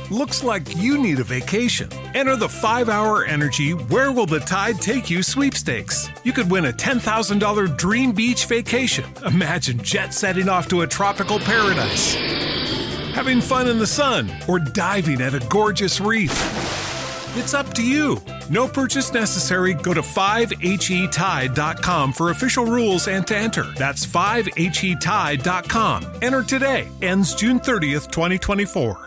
Looks like you need a vacation. Enter the 5-Hour Energy Where Will the Tide Take You sweepstakes. You could win a $10,000 dream beach vacation. Imagine jet setting off to a tropical paradise, having fun in the sun, or diving at a gorgeous reef. It's up to you. No purchase necessary. Go to 5HETide.com for official rules and to enter. That's 5HETide.com. Enter today. Ends June 30th, 2024.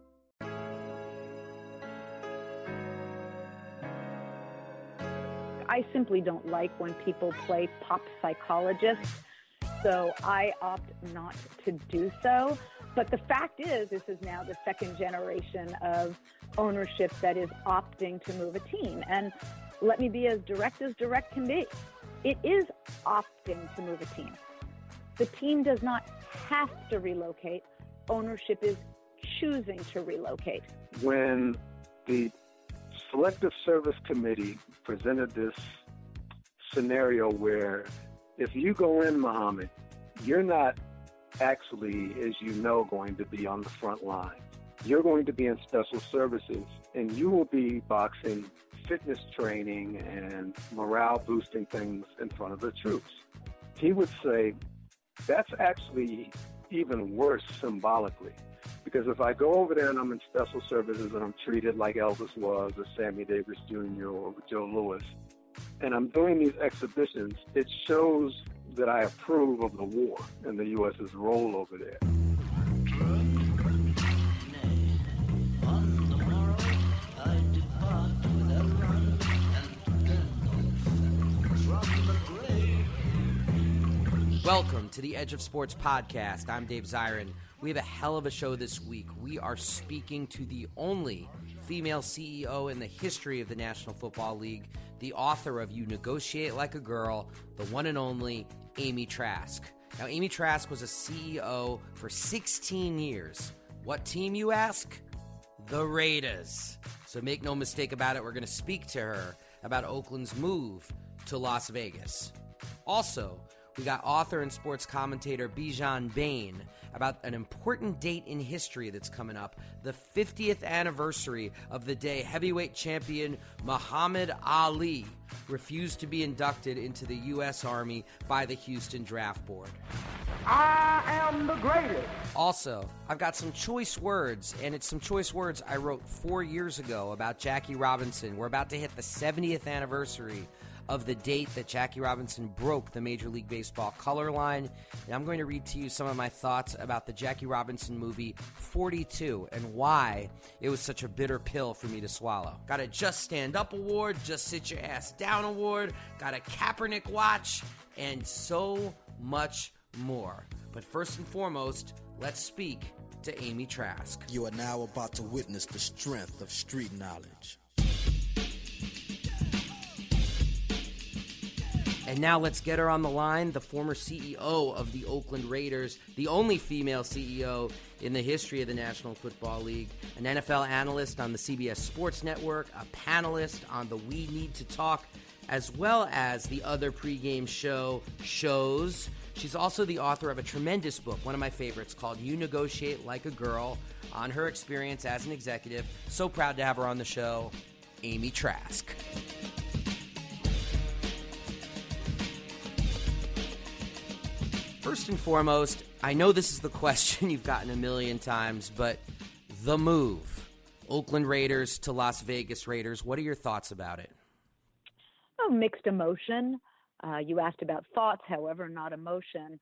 I simply don't like when people play pop psychologist, so I opt not to do so. But the fact is, this is now the second generation of ownership that is opting to move a team. And let me be as direct can be. It is opting to move a team. The team does not have to relocate. Ownership is choosing to relocate. When the Selective Service Committee presented this scenario where if you go in, Muhammad, you're not actually, as you know, going to be on the front line. You're going to be in special services, and you will be boxing fitness training and morale boosting things in front of the troops. He would say that's actually even worse symbolically, because if I go over there and I'm in special services and I'm treated like Elvis was, or Sammy Davis Jr., or Joe Louis, and I'm doing these exhibitions, it shows that I approve of the war and the U.S.'s role over there. Welcome to the Edge of Sports podcast. I'm Dave Zirin. We have a hell of a show this week. We are speaking to the only female CEO in the history of the National Football League, the author of You Negotiate Like a Girl, the one and only Amy Trask. Now, Amy Trask was a CEO for 16 years. What team, you ask? The Raiders. So make no mistake about it, we're going to speak to her about Oakland's move to Las Vegas. Also, we got author and sports commentator Bijan Bain about an important date in history that's coming up, the 50th anniversary of the day heavyweight champion Muhammad Ali refused to be inducted into the U.S. Army by the Houston Draft Board. I am the greatest. Also, I've got some choice words, and it's some choice words I wrote 4 years ago about Jackie Robinson. We're about to hit the 70th anniversary of the date that Jackie Robinson broke the Major League Baseball color line. And I'm going to read to you some of my thoughts about the Jackie Robinson movie 42 and why it was such a bitter pill for me to swallow. Got a Just Stand Up award, Just Sit Your Ass Down award, got a Kaepernick watch, and so much more. But first and foremost, let's speak to Amy Trask. You are now about to witness the strength of street knowledge. And now let's get her on the line, the former CEO of the Oakland Raiders, the only female CEO in the history of the National Football League, an NFL analyst on the CBS Sports Network, a panelist on the We Need to Talk, as well as the other pregame shows. She's also the author of a tremendous book, one of my favorites, called You Negotiate Like a Girl, on her experience as an executive. So proud to have her on the show, Amy Trask. First and foremost, I know this is the question you've gotten a million times, but the move, Oakland Raiders to Las Vegas Raiders, what are your thoughts about it? Oh, mixed emotion. You asked about thoughts, however, not emotion.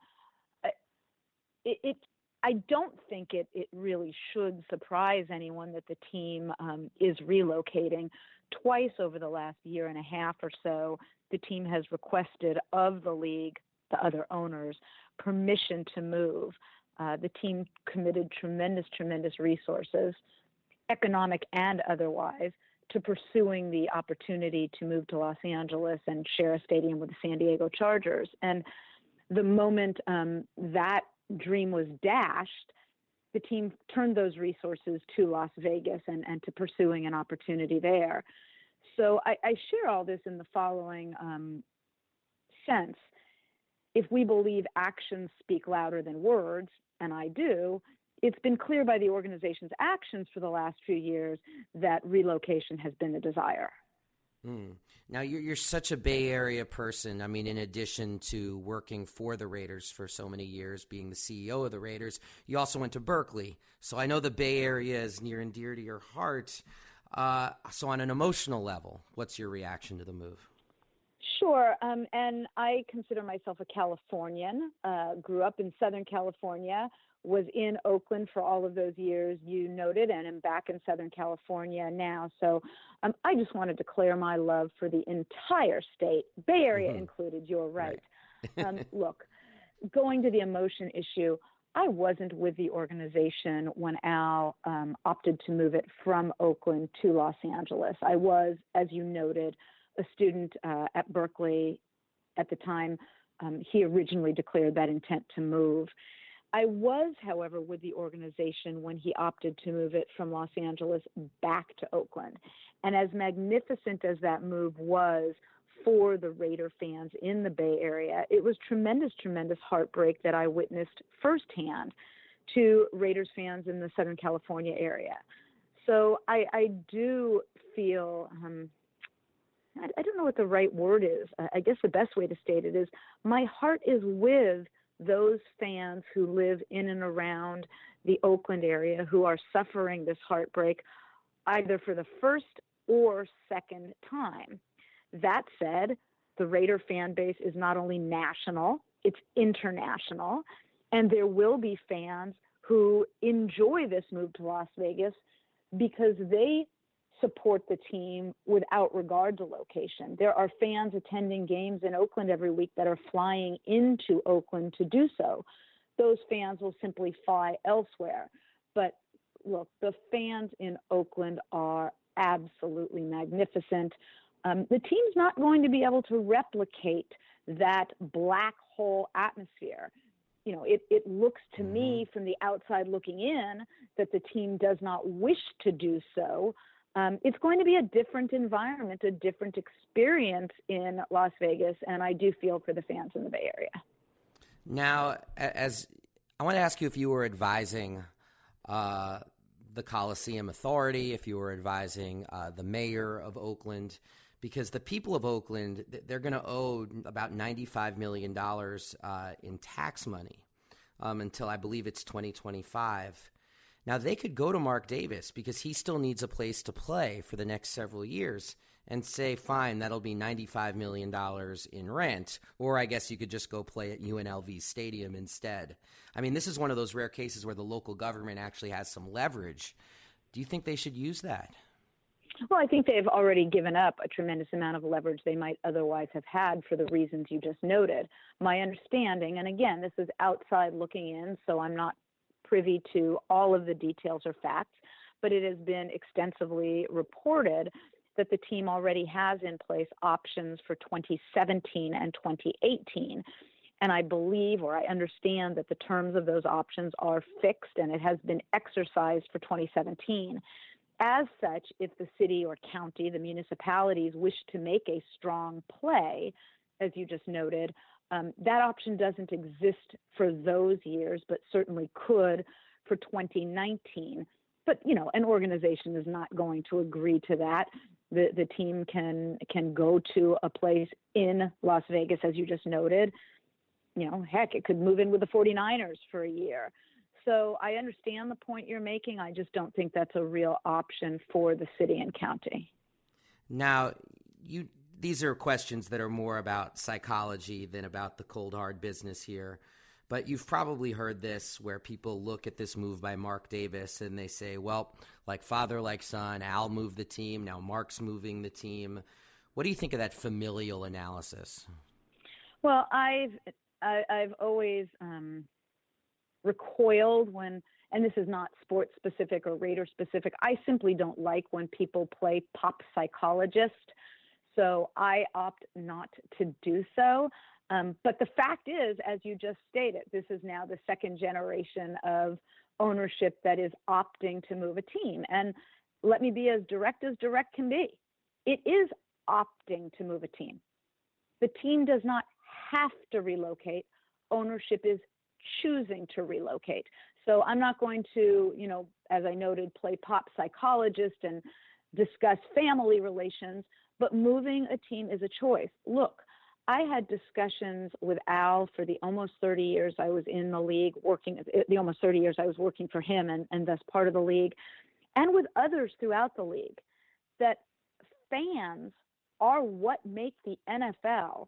I don't think it really should surprise anyone that the team is relocating. Twice over the last year and a half or so, the team has requested of the league, the other owners, permission to move. The team committed tremendous resources, economic and otherwise, to pursuing the opportunity to move to Los Angeles and share a stadium with the San Diego Chargers. And the moment that dream was dashed, the team turned those resources to Las Vegas and to pursuing an opportunity there. So I share all this in the following sense. If we believe actions speak louder than words, and I do, it's been clear by the organization's actions for the last few years that relocation has been the desire. Now, you're such a Bay Area person. I mean, in addition to working for the Raiders for so many years, being the CEO of the Raiders, you also went to Berkeley. So I know the Bay Area is near and dear to your heart. So on an emotional level, what's your reaction to the move? Sure. And I consider myself a Californian, grew up in Southern California, was in Oakland for all of those years you noted, and am back in Southern California now. So I just want to declare my love for the entire state, Bay Area included. You're right. Look, going to the emotion issue, I wasn't with the organization when Al opted to move it from Oakland to Los Angeles. I was, as you noted, a student at Berkeley at the time. He originally declared that intent to move. I was, however, with the organization when he opted to move it from Los Angeles back to Oakland. And as magnificent as that move was for the Raider fans in the Bay Area, it was tremendous, tremendous heartbreak that I witnessed firsthand to Raiders fans in the Southern California area. So I do feel, I don't know what the right word is. I guess the best way to state it is my heart is with those fans who live in and around the Oakland area who are suffering this heartbreak either for the first or second time. That said, the Raider fan base is not only national, it's international, and there will be fans who enjoy this move to Las Vegas because they support the team without regard to location. There are fans attending games in Oakland every week that are flying into Oakland to do so. Those fans will simply fly elsewhere. But look, the fans in Oakland are absolutely magnificent. The team's not going to be able to replicate that black hole atmosphere. You know, it looks to me from the outside looking in that the team does not wish to do so. It's going to be a different environment, a different experience in Las Vegas, and I do feel for the fans in the Bay Area. Now, as I want to ask you if you were advising the Coliseum Authority, if you were advising the mayor of Oakland, because the people of Oakland, they're going to owe about $95 million in tax money until I believe it's 2025. Now, they could go to Mark Davis because he still needs a place to play for the next several years and say, fine, that'll be $95 million in rent. Or I guess you could just go play at UNLV Stadium instead. I mean, this is one of those rare cases where the local government actually has some leverage. Do you think they should use that? Well, I think they've already given up a tremendous amount of leverage they might otherwise have had for the reasons you just noted. My understanding, and again, this is outside looking in, so I'm not privy to all of the details or facts, but it has been extensively reported that the team already has in place options for 2017 and 2018. And I believe, or I understand, that the terms of those options are fixed and it has been exercised for 2017. As such, if the city or county, the municipalities, wish to make a strong play, as you just noted, that option doesn't exist for those years, but certainly could for 2019. But, you know, an organization is not going to agree to that. The team can go to a place in Las Vegas, as you just noted. You know, heck, it could move in with the 49ers for a year. So I understand the point you're making. I just don't think that's a real option for the city and county. Now, these are questions that are more about psychology than about the cold, hard business here. But you've probably heard this where people look at this move by Mark Davis and they say, well, like father, like son, Al moved the team. Now Mark's moving the team. What do you think of that familial analysis? Well, I've always recoiled when, and this is not sports specific or Raider specific, I simply don't like when people play pop psychologist. So I opt not to do so. But the fact is, as you just stated, this is now the second generation of ownership that is opting to move a team. And let me be as direct can be. It is opting to move a team. The team does not have to relocate. Ownership is choosing to relocate. So I'm not going to, as I noted, play pop psychologist and discuss family relations, but moving a team is a choice. Look, I had discussions with Al for the almost 30 years I was in the league, the almost 30 years I was working for him and thus part of the league, and with others throughout the league, that fans are what make the NFL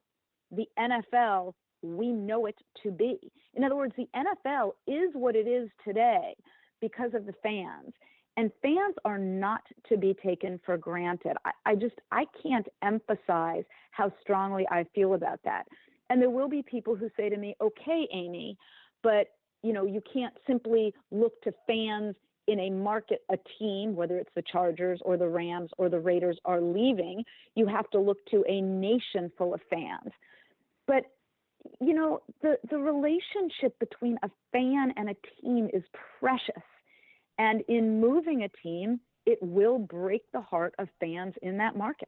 we know it to be. In other words, the NFL is what it is today because of the fans. And fans are not to be taken for granted. I can't emphasize how strongly I feel about that. And there will be people who say to me, okay, Amy, but you can't simply look to fans in a market, a team, whether it's the Chargers or the Rams or the Raiders are leaving. You have to look to a nation full of fans. But the relationship between a fan and a team is precious. And in moving a team, it will break the heart of fans in that market.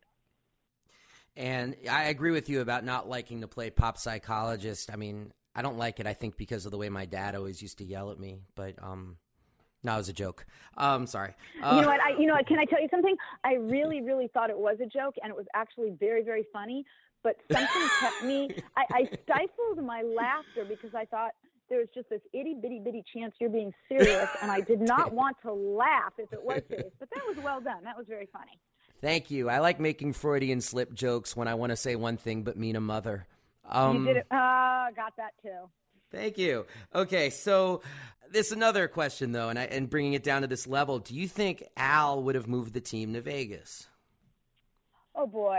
And I agree with you about not liking to play pop psychologist. I mean, I don't like it, I think, because of the way my dad always used to yell at me. But no, it was a joke. Sorry. You know what? Can I tell you something? I really, really thought it was a joke, and it was actually very, very funny. But something kept me. I stifled my laughter because I thought there was just this itty-bitty chance you're being serious, and I did not want to laugh if it was serious. But that was well done. That was very funny. Thank you. I like making Freudian slip jokes when I want to say one thing but mean a mother. You did it. Got that too. Thank you. Okay, so there's another question, though, and bringing it down to this level. Do you think Al would have moved the team to Vegas? Oh, boy.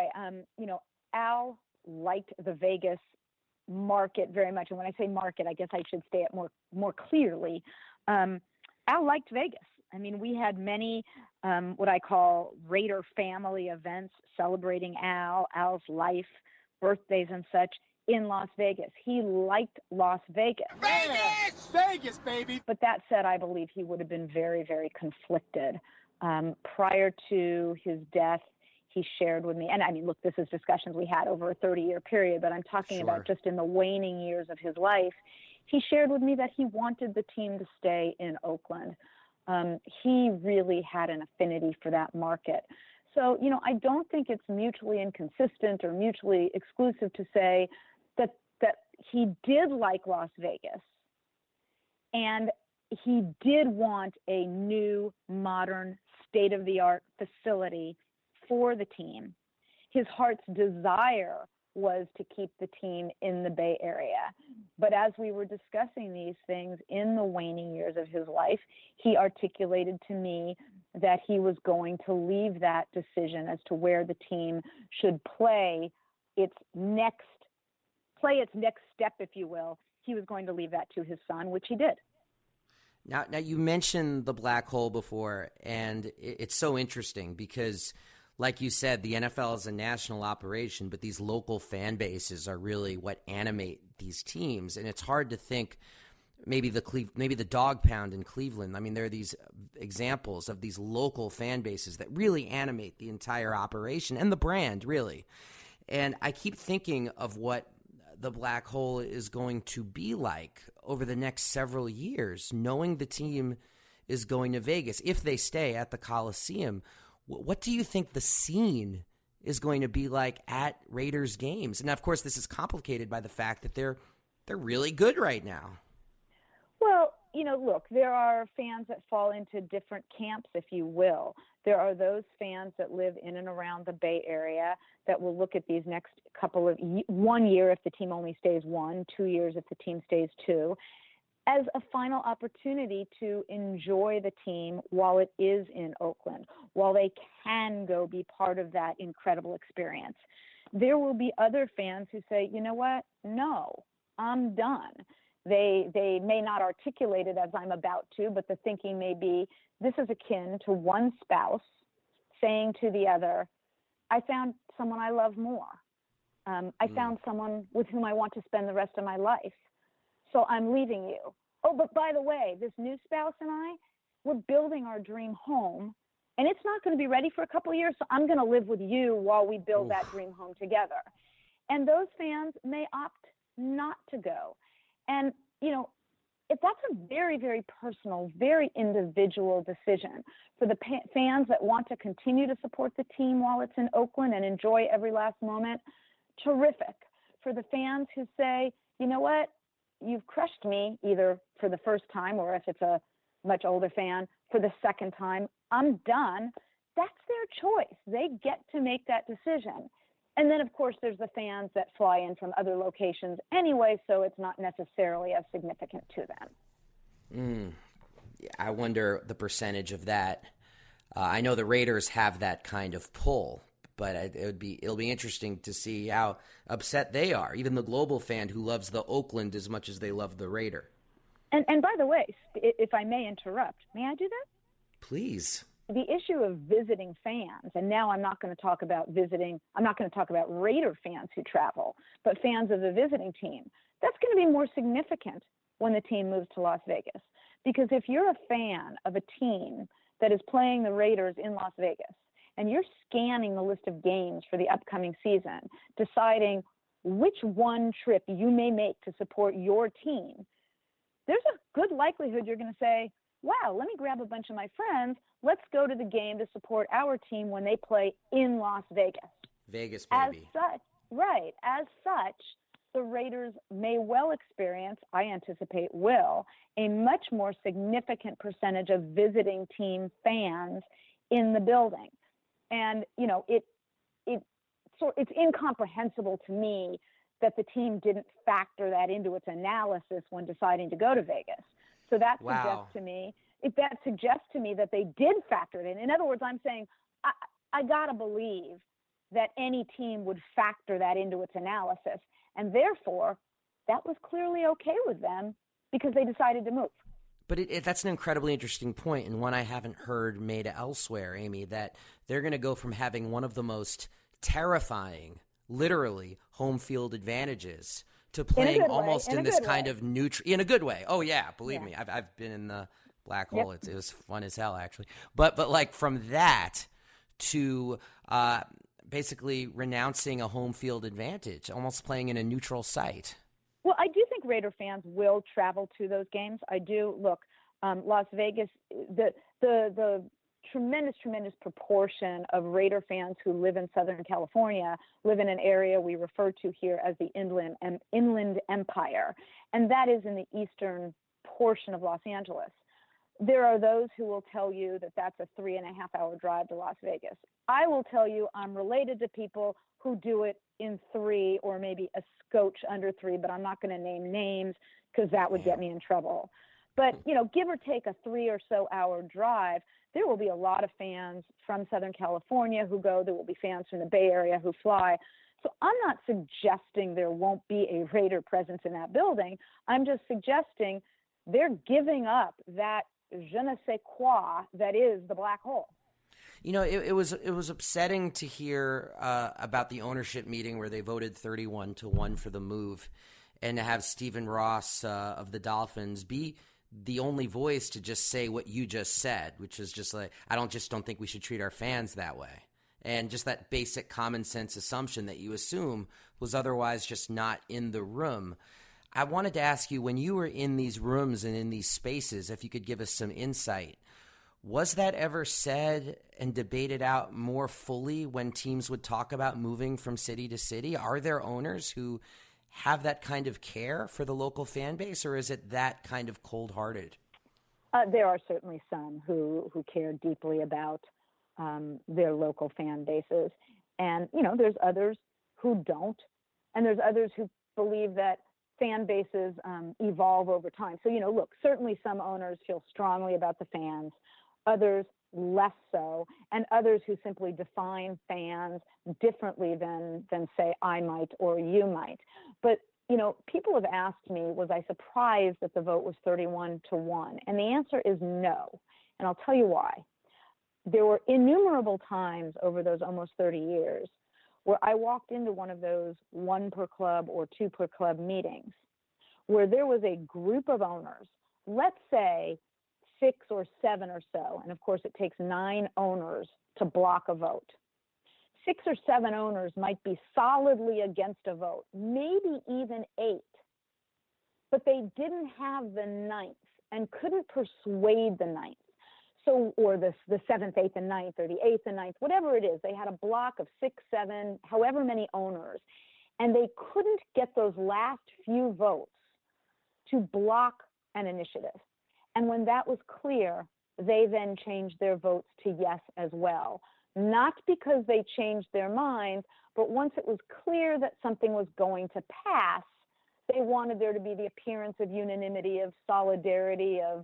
Al liked the Vegas market very much. And when I say market, I guess I should say it more clearly. Al liked Vegas. I mean, we had many what I call Raider family events celebrating Al's life, birthdays and such in Las Vegas. He liked Las Vegas. Vegas, baby! But that said, I believe he would have been very, very conflicted. Prior to his death, he shared with me, and I mean, look, this is discussions we had over a 30-year period, but I'm talking about just in the waning years of his life. He shared with me that he wanted the team to stay in Oakland. He really had an affinity for that market. So, I don't think it's mutually inconsistent or mutually exclusive to say that he did like Las Vegas and he did want a new, modern, state-of-the-art facility for the team. His heart's desire was to keep the team in the Bay Area. But as we were discussing these things in the waning years of his life, he articulated to me that he was going to leave that decision as to where the team should play its next step, if you will. He was going to leave that to his son, which he did. Now you mentioned the black hole before, and it's so interesting because, like you said, the NFL is a national operation, but these local fan bases are really what animate these teams. And it's hard to think maybe the Dog Pound in Cleveland. I mean, there are these examples of these local fan bases that really animate the entire operation and the brand, really. And I keep thinking of what the black hole is going to be like over the next several years, knowing the team is going to Vegas, if they stay at the Coliseum. What do you think the scene is going to be like at Raiders games? And of course, this is complicated by the fact that they're really good right now. Well, look, there are fans that fall into different camps, if you will. There are those fans that live in and around the Bay Area that will look at these next couple of 1 year if the team only stays 1, 2 years if the team stays 2, as a final opportunity to enjoy the team while it is in Oakland, while they can go be part of that incredible experience. There will be other fans who say, you know what? No, I'm done. They may not articulate it as I'm about to, but the thinking may be, this is akin to one spouse saying to the other, I found someone I love more. I found someone with whom I want to spend the rest of my life. So I'm leaving you. Oh, but by the way, this new spouse and I, we're building our dream home, and it's not going to be ready for a couple of years, so I'm going to live with you while we build that dream home together. And those fans may opt not to go. And, that's a very, very personal, very individual decision. For the fans that want to continue to support the team while it's in Oakland and enjoy every last moment, terrific. For the fans who say, you know what, you've crushed me either for the first time, or if it's a much older fan, for the second time, I'm done. That's their choice. They get to make that decision. And then, of course, there's the fans that fly in from other locations anyway, so it's not necessarily as significant to them. I wonder the percentage of that. I know the Raiders have that kind of pull, but it'll be interesting to see how upset they are, even the global fan who loves the Oakland as much as they love the Raider. And by the way, if I may interrupt, may I do that? Please. The issue of visiting fans, and now I'm not going to talk about Raider fans who travel, but fans of the visiting team, that's going to be more significant when the team moves to Las Vegas. Because if you're a fan of a team that is playing the Raiders in Las Vegas, and you're scanning the list of games for the upcoming season, deciding which one trip you may make to support your team, there's a good likelihood you're going to say, wow, let me grab a bunch of my friends. Let's go to the game to support our team when they play in Las Vegas. Vegas, baby. As such, the Raiders may well experience, I anticipate will, a much more significant percentage of visiting team fans in the building. And, you know, it's incomprehensible to me that the team didn't factor that into its analysis when deciding to go to Vegas. So that suggests to me that they did factor it in. In other words, I'm saying I gotta believe that any team would factor that into its analysis, and therefore that was clearly okay with them because they decided to move. But that's an incredibly interesting point, and one I haven't heard made elsewhere, Amy, that they're going to go from having one of the most terrifying, literally, home field advantages to playing almost in this kind of neutral, in a good way. Oh yeah, believe me, I've been in the black hole. It was fun as hell, actually. But like from that to basically renouncing a home field advantage, almost playing in a neutral site. Well, I do think Raider fans will travel to those games. I do. Look, Las Vegas, the tremendous proportion of Raider fans who live in Southern California live in an area we refer to here as the Inland Empire, and that is in the eastern portion of Los Angeles. There are those who will tell you that that's a 3.5-hour drive to Las Vegas. I will tell you I'm related to people who do it in 3 or maybe a scotch under 3, but I'm not going to name names because that would get me in trouble. But, you know, give or take a 3 or so hour drive, there will be a lot of fans from Southern California who go. There will be fans from the Bay Area who fly. So I'm not suggesting there won't be a Raider presence in that building. I'm just suggesting they're giving up that je ne sais quoi that is the black hole. You know, it was upsetting to hear about the ownership meeting where they voted 31-1 for the move, and to have Stephen Ross of the Dolphins be the only voice to just say what you just said, which is just like, I don't think we should treat our fans that way. And just that basic common sense assumption that you assume was otherwise just not in the room. I wanted to ask you, when you were in these rooms and in these spaces, if you could give us some insight, was that ever said and debated out more fully when teams would talk about moving from city to city? Are there owners who have that kind of care for the local fan base, or is it that kind of cold-hearted? There are certainly some who care deeply about their local fan bases. And, you know, there's others who don't. And there's others who believe that fan bases evolve over time. So, you know, look, certainly some owners feel strongly about the fans, others less so, and others who simply define fans differently than say I might or you might. But, you know, people have asked me, was I surprised that the vote was 31-1? And the answer is no. And I'll tell you why. There were innumerable times over those almost 30 years where I walked into one of those 1 per club or 2 per club meetings where there was a group of owners, let's say 6 or 7 or so, and of course it takes 9 owners to block a vote. 6 or 7 owners might be solidly against a vote, maybe even 8. but they didn't have the ninth and couldn't persuade the ninth. So, or the seventh, eighth, and ninth, or the eighth and ninth, whatever it is. They had a block of 6, 7, however many owners, and they couldn't get those last few votes to block an initiative. And when that was clear, they then changed their votes to yes as well. Not because they changed their minds, but once it was clear that something was going to pass, they wanted there to be the appearance of unanimity, of solidarity, of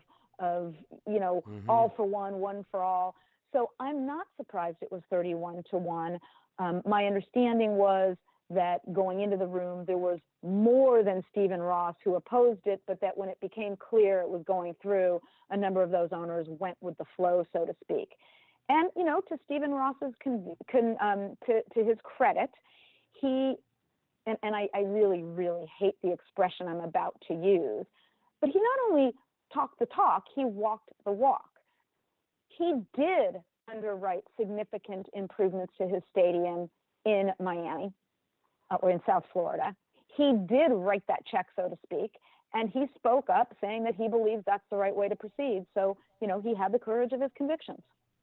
all for one for all. So I'm not surprised it was 31-1. My understanding was that going into the room, there was more than Stephen Ross who opposed it, but that when it became clear it was going through, a number of those owners went with the flow, so to speak. And, to Stephen Ross's, to his credit, he, and I really, really hate the expression I'm about to use, but he not only talked the talk, he walked the walk. He did underwrite significant improvements to his stadium in Miami or in South Florida. He did write that check, so to speak, and he spoke up saying that he believes that's the right way to proceed. So, he had the courage of his convictions.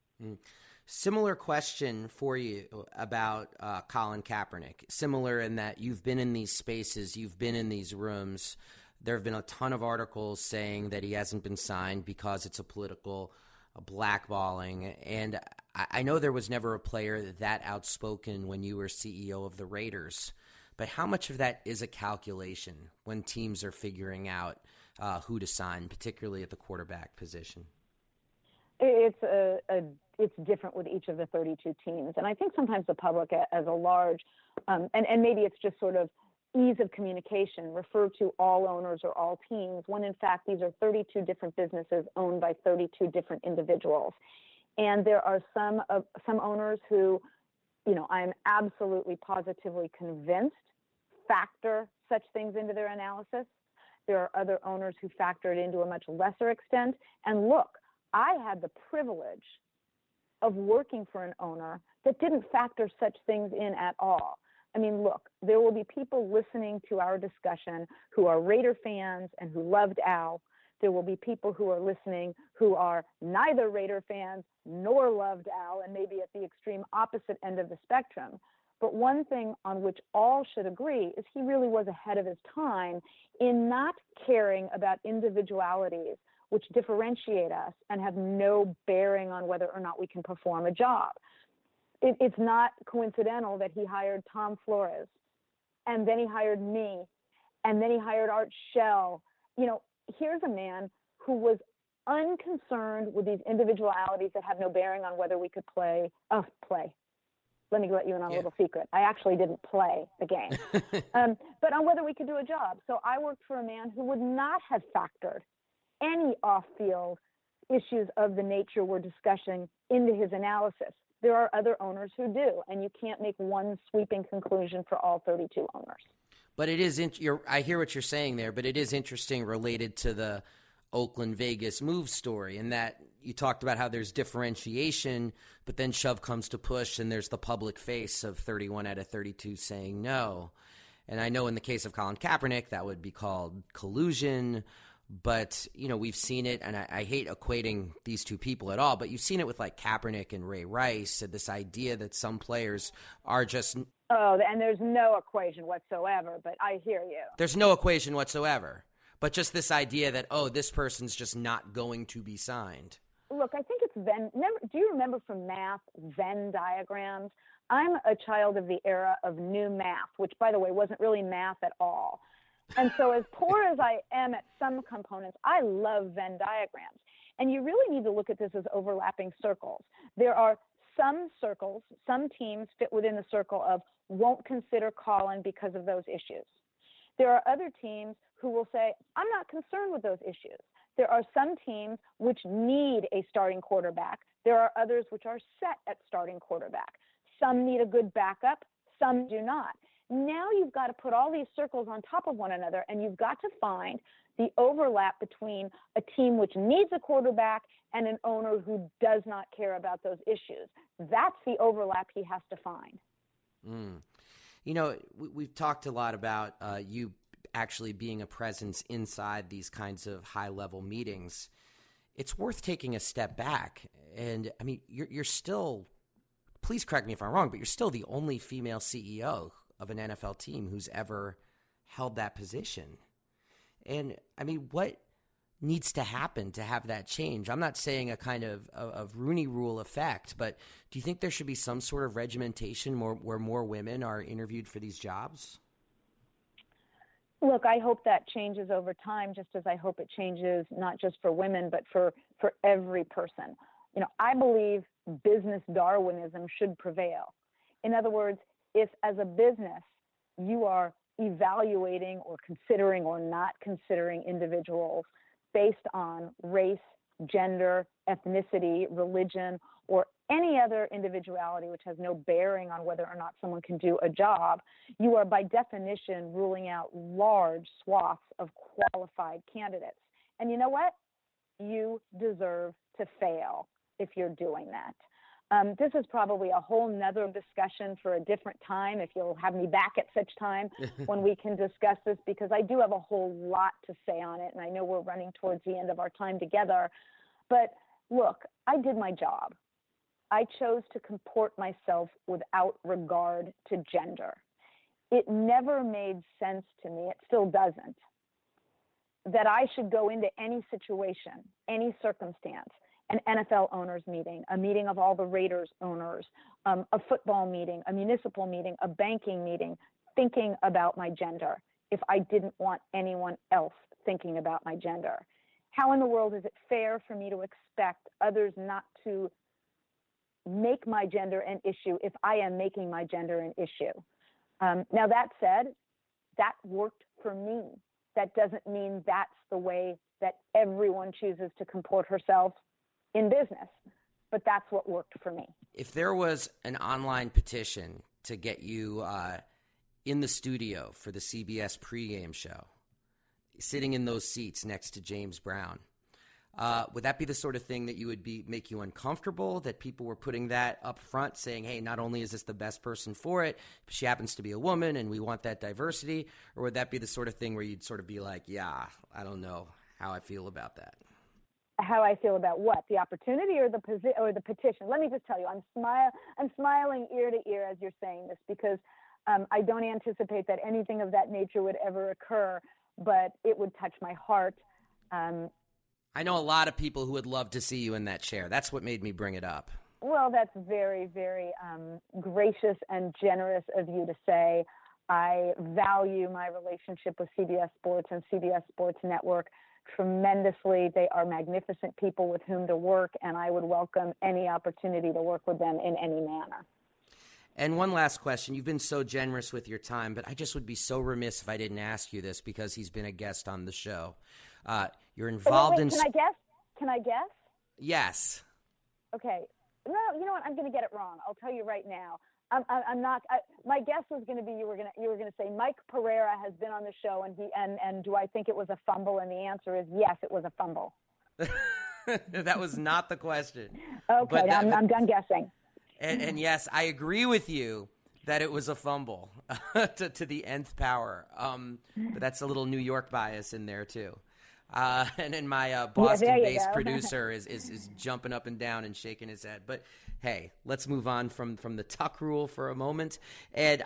Similar question for you about Colin Kaepernick. Similar in that you've been in these spaces, you've been in these rooms. There have been a ton of articles saying that he hasn't been signed because it's a political blackballing. And I know there was never a player that outspoken when you were CEO of the Raiders. But how much of that is a calculation when teams are figuring out who to sign, particularly at the quarterback position? It's different with each of the 32 teams. And I think sometimes the public as a large, and maybe it's just sort of ease of communication, refer to all owners or all teams, when in fact these are 32 different businesses owned by 32 different individuals. And there are some owners who, I'm absolutely positively convinced factor such things into their analysis. There are other owners who factor it into a much lesser extent. And look, I had the privilege of working for an owner that didn't factor such things in at all. I mean, look, there will be people listening to our discussion who are Raider fans and who loved Al. There will be people who are listening who are neither Raider fans nor loved Al and maybe at the extreme opposite end of the spectrum. But one thing on which all should agree is he really was ahead of his time in not caring about individualities which differentiate us and have no bearing on whether or not we can perform a job. It's not coincidental that he hired Tom Flores, and then he hired me, and then he hired Art Shell. Here's a man who was unconcerned with these individualities that have no bearing on whether we could play. Let me let you in on a little secret. I actually didn't play the game, but on whether we could do a job. So I worked for a man who would not have factored any off-field issues of the nature we're discussing into his analysis. There are other owners who do, and you can't make one sweeping conclusion for all 32 owners. But it is I hear what you're saying there, but it is interesting related to the Oakland Vegas move story, in that you talked about how there's differentiation, but then shove comes to push, and there's the public face of 31 out of 32 saying no. And I know in the case of Colin Kaepernick, that would be called collusion. But, we've seen it, and I hate equating these two people at all, but you've seen it with like Kaepernick and Ray Rice, and this idea that some players are just... Oh, and there's no equation whatsoever, but I hear you. There's no equation whatsoever, but just this idea that, this person's just not going to be signed. Look, I think it's do you remember from math, Venn diagrams? I'm a child of the era of new math, which, by the way, wasn't really math at all. And so as poor as I am at some components, I love Venn diagrams. And you really need to look at this as overlapping circles. There are some circles, some teams fit within the circle of won't consider Colin because of those issues. There are other teams who will say, I'm not concerned with those issues. There are some teams which need a starting quarterback. There are others which are set at starting quarterback. Some need a good backup, some do not. Now you've got to put all these circles on top of one another, and you've got to find the overlap between a team which needs a quarterback and an owner who does not care about those issues. That's the overlap he has to find. We've talked a lot about you actually being a presence inside these kinds of high-level meetings, it's worth taking a step back. And, I mean, you're still, please correct me if I'm wrong, but you're still the only female CEO of an NFL team who's ever held that position. And, I mean, what needs to happen to have that change? I'm not saying a kind of Rooney Rule effect, but do you think there should be some sort of regimentation where more women are interviewed for these jobs? Look, I hope that changes over time, just as I hope it changes not just for women, but for every person. You know, I believe business Darwinism should prevail. In other words, if as a business you are evaluating or considering or not considering individuals based on race, gender, ethnicity, religion, or any other individuality which has no bearing on whether or not someone can do a job, you are by definition ruling out large swaths of qualified candidates. And you know what? You deserve to fail if you're doing that. This is probably a whole nother discussion for a different time, if you'll have me back at such time when we can discuss this, because I do have a whole lot to say on it, and I know we're running towards the end of our time together. But look, I did my job. I chose to comport myself without regard to gender. It never made sense to me, it still doesn't, that I should go into any situation, any circumstance, an NFL owners meeting, a meeting of all the Raiders owners, a football meeting, a municipal meeting, a banking meeting, thinking about my gender if I didn't want anyone else thinking about my gender. How in the world is it fair for me to expect others not to make my gender an issue if I am making my gender an issue? Now, that said, that worked for me. That doesn't mean that's the way that everyone chooses to comport herself in business, but that's what worked for me. If there was an online petition to get you in the studio for the CBS pregame show, sitting in those seats next to James Brown, would that be the sort of thing that make you uncomfortable, that people were putting that up front, saying, hey, not only is this the best person for it, but she happens to be a woman and we want that diversity? Or would that be the sort of thing where you'd sort of be like, yeah, I don't know how I feel about that? How I feel about what? The opportunity or the petition? Let me just tell you, I'm smiling ear to ear as you're saying this, because I don't anticipate that anything of that nature would ever occur, but it would touch my heart. I know a lot of people who would love to see you in that chair. That's what made me bring it up. Well, that's very, very gracious and generous of you to say. I value my relationship with CBS Sports and CBS Sports Network tremendously. They are magnificent people with whom to work, and I would welcome any opportunity to work with them in any manner. And one last question. You've been so generous with your time, but I just would be so remiss if I didn't ask you this, because he's been a guest on the show. You're involved in... Can I guess? Yes. Okay. No, you know what? I'm going to get it wrong. I'll tell you right now. I'm not. My guess was going to be you were going to say Mike Pereira has been on the show, and do I think it was a fumble? And the answer is yes, it was a fumble. That was not the question. Okay, I'm done guessing. And yes, I agree with you that it was a fumble to the nth power. But that's a little New York bias in there too. And then my Boston-based producer is jumping up and down and shaking his head. But hey, let's move on from the Tuck rule for a moment. And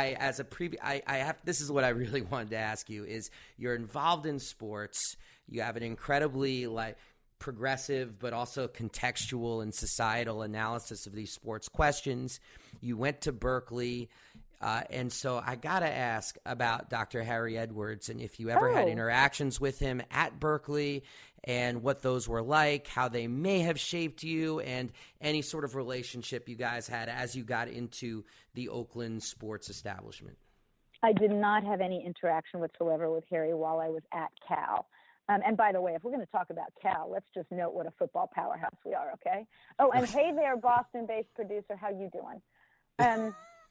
this is what I really wanted to ask you is, you're involved in sports. You have an incredibly progressive but also contextual and societal analysis of these sports questions. You went to Berkeley. And so I got to ask about Dr. Harry Edwards, and if you ever had interactions with him at Berkeley and what those were like, how they may have shaped you, and any sort of relationship you guys had as you got into the Oakland sports establishment. I did not have any interaction whatsoever with Harry while I was at Cal. And by the way, if we're going to talk about Cal, let's just note what a football powerhouse we are, okay? Oh, and hey there, Boston-based producer, how you doing?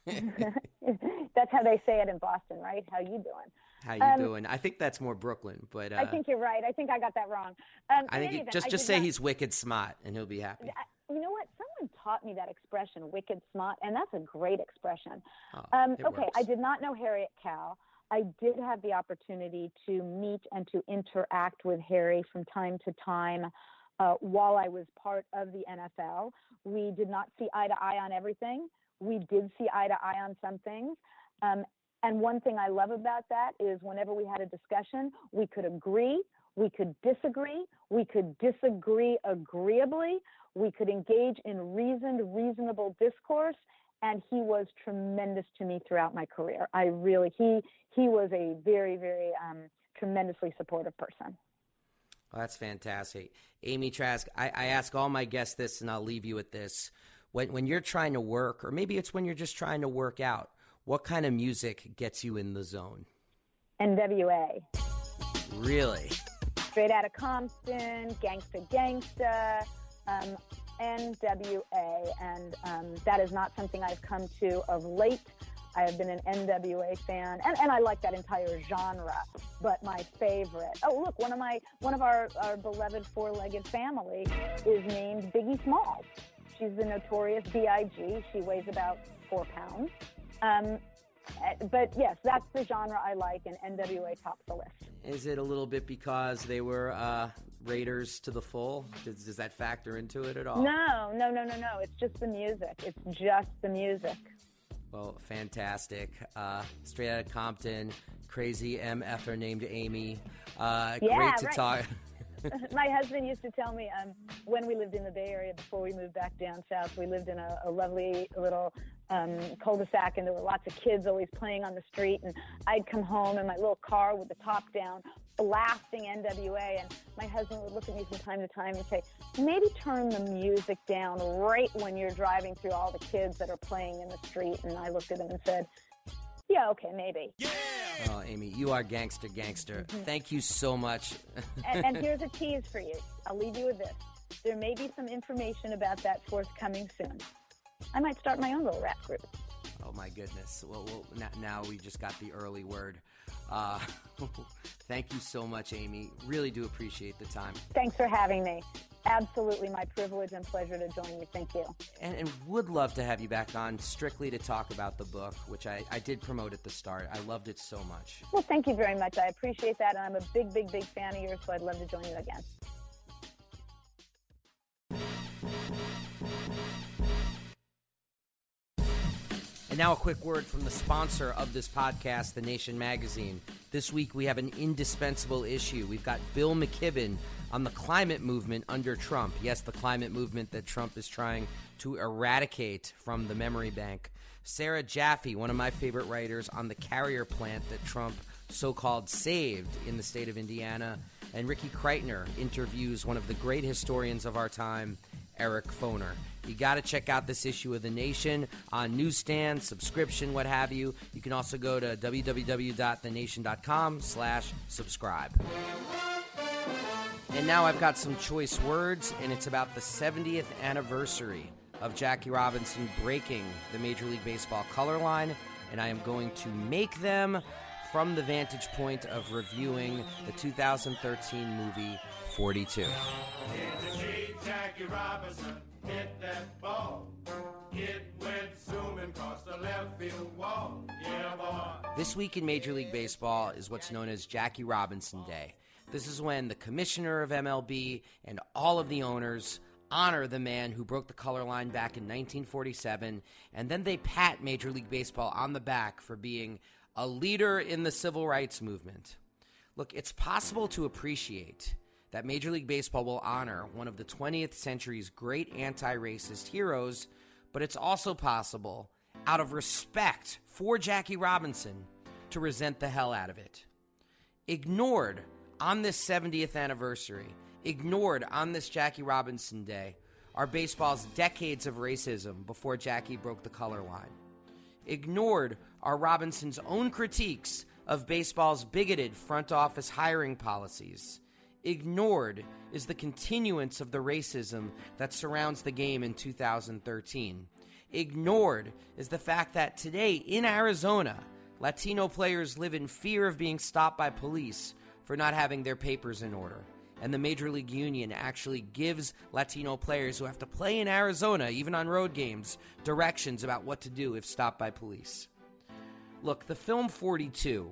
That's how they say it in Boston, right? How you doing? How you doing? I think that's more Brooklyn, but I think you're right. I think I got that wrong. I think just say he's wicked smart, and he'll be happy. You know what? Someone taught me that expression, wicked smart, and that's a great expression. Okay, works. I did not know Harry at Cal. I did have the opportunity to meet and to interact with Harry from time to time while I was part of the NFL. We did not see eye to eye on everything. We did see eye to eye on some things. And one thing I love about that is whenever we had a discussion, we could agree, we could disagree, we could disagree agreeably, we could engage in reasonable discourse, and he was tremendous to me throughout my career. He was a very, very tremendously supportive person. Well, that's fantastic. Amy Trask, I ask all my guests this, and I'll leave you with this. When you're trying to work, or maybe it's when you're just trying to work out, what kind of music gets you in the zone? NWA. Really? Straight Outta Compton, Gangsta, NWA. And that is not something I've come to of late. I have been an NWA fan, and I like that entire genre. But my favorite, look, one of our beloved four-legged family is named Biggie Smalls. She's the notorious B.I.G. She weighs about 4 pounds. But yes, that's the genre I like, and NWA tops the list. Is it a little bit because they were Raiders to the full? Does that factor into it at all? No. It's just the music. Well, fantastic. Straight Outta Compton, crazy MFer named Amy. Great to talk. My husband used to tell me when we lived in the Bay Area before we moved back down south, we lived in a lovely little cul-de-sac, and there were lots of kids always playing on the street, and I'd come home in my little car with the top down, blasting NWA, and my husband would look at me from time to time and say, maybe turn the music down right when you're driving through all the kids that are playing in the street. And I looked at him and said, yeah, okay, maybe. Yeah! Oh, Amy, you are gangster. Mm-hmm. Thank you so much. and here's a tease for you. I'll leave you with this. There may be some information about that forthcoming soon. I might start my own little rap group. Oh, my goodness. Well, now we just got the early word. Thank you so much, Amy. Really do appreciate the time. Thanks for having me. Absolutely my privilege and pleasure to join you. Thank you. And would love to have you back on strictly to talk about the book, which I did promote at the start. I loved it so much. Well, thank you very much. I appreciate that. And I'm a big fan of yours, so I'd love to join you again. And now a quick word from the sponsor of this podcast, The Nation magazine. This week we have an indispensable issue. We've got Bill McKibben on the climate movement under Trump. Yes, the climate movement that Trump is trying to eradicate from the memory bank. Sarah Jaffe, one of my favorite writers, on the carrier plant that Trump so-called saved in the state of Indiana. And Ricky Kreitner interviews one of the great historians of our time, Eric Foner. You got to check out this issue of The Nation on newsstand, subscription, what have you. You can also go to www.thenation.com/subscribe. And now I've got some choice words, and it's about the 70th anniversary of Jackie Robinson breaking the Major League Baseball color line, and I am going to make them from the vantage point of reviewing the 2013 movie 42. Jackie Robinson hit that ball. It went zooming across the left field wall. Yeah, boy. This week in Major League Baseball is what's known as Jackie Robinson Day. This is when the commissioner of MLB and all of the owners honor the man who broke the color line back in 1947, and then they pat Major League Baseball on the back for being a leader in the civil rights movement. Look, it's possible to appreciate that Major League Baseball will honor one of the 20th century's great anti-racist heroes, but it's also possible, out of respect for Jackie Robinson, to resent the hell out of it. Ignored on this 70th anniversary, ignored on this Jackie Robinson Day, are baseball's decades of racism before Jackie broke the color line. Ignored are Robinson's own critiques of baseball's bigoted front office hiring policies. Ignored is the continuance of the racism that surrounds the game in 2013. Ignored is the fact that today in Arizona, Latino players live in fear of being stopped by police for not having their papers in order. And the Major League Union actually gives Latino players who have to play in Arizona, even on road games, directions about what to do if stopped by police. Look, the film 42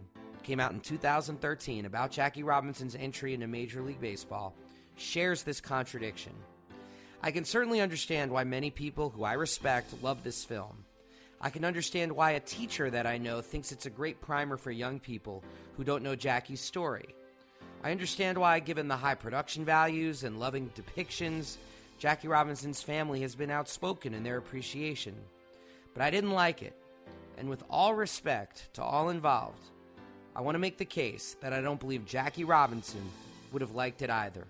came out in 2013 about Jackie Robinson's entry into Major League Baseball, shares this contradiction. I can certainly understand why many people who I respect love this film. I can understand why a teacher that I know thinks it's a great primer for young people who don't know Jackie's story. I understand why, given the high production values and loving depictions, Jackie Robinson's family has been outspoken in their appreciation. But I didn't like it, and with all respect to all involved, I want to make the case that I don't believe Jackie Robinson would have liked it either.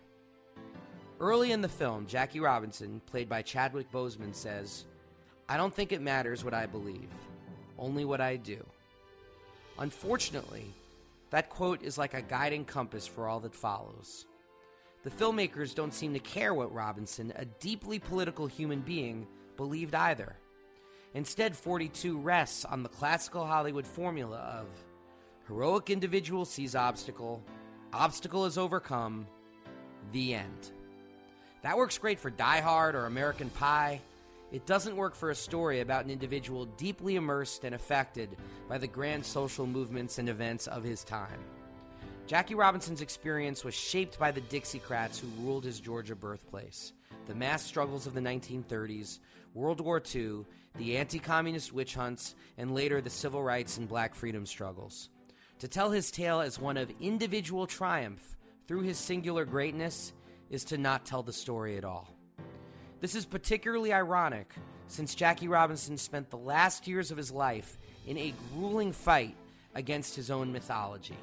Early in the film, Jackie Robinson, played by Chadwick Boseman, says, "I don't think it matters what I believe, only what I do." Unfortunately, that quote is like a guiding compass for all that follows. The filmmakers don't seem to care what Robinson, a deeply political human being, believed either. Instead, 42 rests on the classical Hollywood formula of heroic individual sees obstacle, obstacle is overcome, the end. That works great for Die Hard or American Pie. It doesn't work for a story about an individual deeply immersed and affected by the grand social movements and events of his time. Jackie Robinson's experience was shaped by the Dixiecrats who ruled his Georgia birthplace, the mass struggles of the 1930s, World War II, the anti-communist witch hunts, and later the civil rights and black freedom struggles. To tell his tale as one of individual triumph through his singular greatness is to not tell the story at all. This is particularly ironic since Jackie Robinson spent the last years of his life in a grueling fight against his own mythology.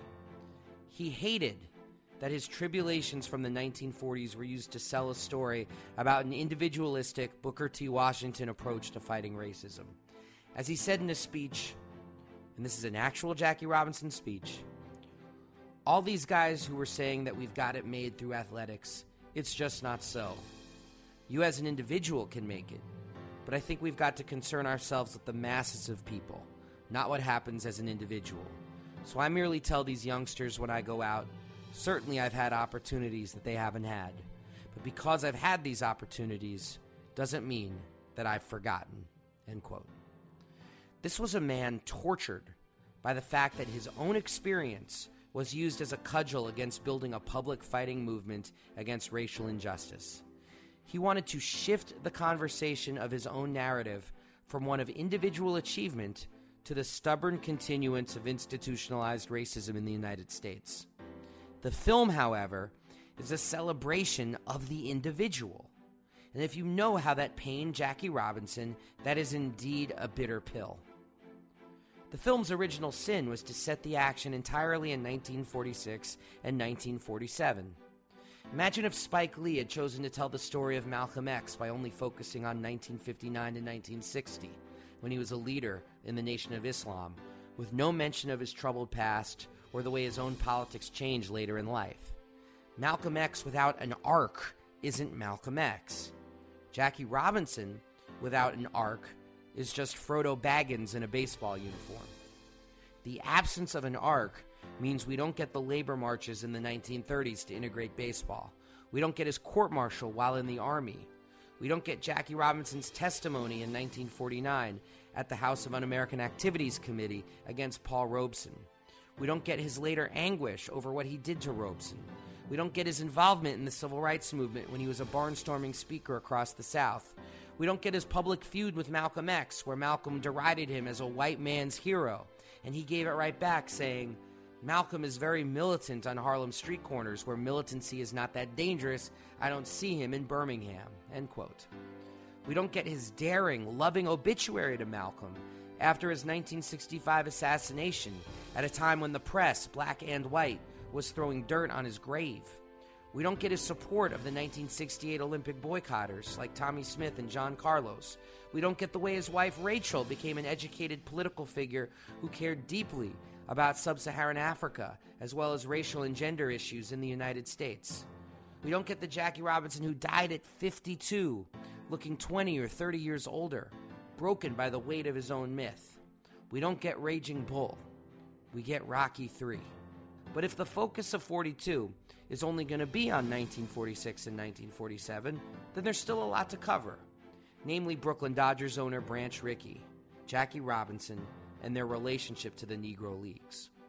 He hated that his tribulations from the 1940s were used to sell a story about an individualistic Booker T. Washington approach to fighting racism. As he said in a speech, and this is an actual Jackie Robinson speech, "All these guys who were saying that we've got it made through athletics, it's just not so. You as an individual can make it, but I think we've got to concern ourselves with the masses of people, not what happens as an individual. So I merely tell these youngsters when I go out, certainly I've had opportunities that they haven't had, but because I've had these opportunities doesn't mean that I've forgotten." End quote. This was a man tortured by the fact that his own experience was used as a cudgel against building a public fighting movement against racial injustice. He wanted to shift the conversation of his own narrative from one of individual achievement to the stubborn continuance of institutionalized racism in the United States. The film, however, is a celebration of the individual. And if you know how that pained Jackie Robinson, that is indeed a bitter pill. The film's original sin was to set the action entirely in 1946 and 1947. Imagine if Spike Lee had chosen to tell the story of Malcolm X by only focusing on 1959 to 1960, when he was a leader in the Nation of Islam, with no mention of his troubled past or the way his own politics changed later in life. Malcolm X without an arc isn't Malcolm X. Jackie Robinson without an arc is just Frodo Baggins in a baseball uniform. The absence of an arc means we don't get the labor marches in the 1930s to integrate baseball. We don't get his court-martial while in the Army. We don't get Jackie Robinson's testimony in 1949 at the House of Un-American Activities Committee against Paul Robeson. We don't get his later anguish over what he did to Robeson. We don't get his involvement in the civil rights movement when he was a barnstorming speaker across the South. We don't get his public feud with Malcolm X, where Malcolm derided him as a white man's hero, and he gave it right back, saying, "Malcolm is very militant on Harlem street corners where militancy is not that dangerous. I don't see him in Birmingham." End quote. We don't get his daring, loving obituary to Malcolm after his 1965 assassination, at a time when the press, black and white, was throwing dirt on his grave. We don't get his support of the 1968 Olympic boycotters like Tommy Smith and John Carlos. We don't get the way his wife Rachel became an educated political figure who cared deeply about sub-Saharan Africa, as well as racial and gender issues in the United States. We don't get the Jackie Robinson who died at 52, looking 20 or 30 years older, broken by the weight of his own myth. We don't get Raging Bull. We get Rocky III. But if the focus of 42 is only going to be on 1946 and 1947, then there's still a lot to cover, namely Brooklyn Dodgers owner Branch Rickey, Jackie Robinson, and their relationship to the Negro Leagues.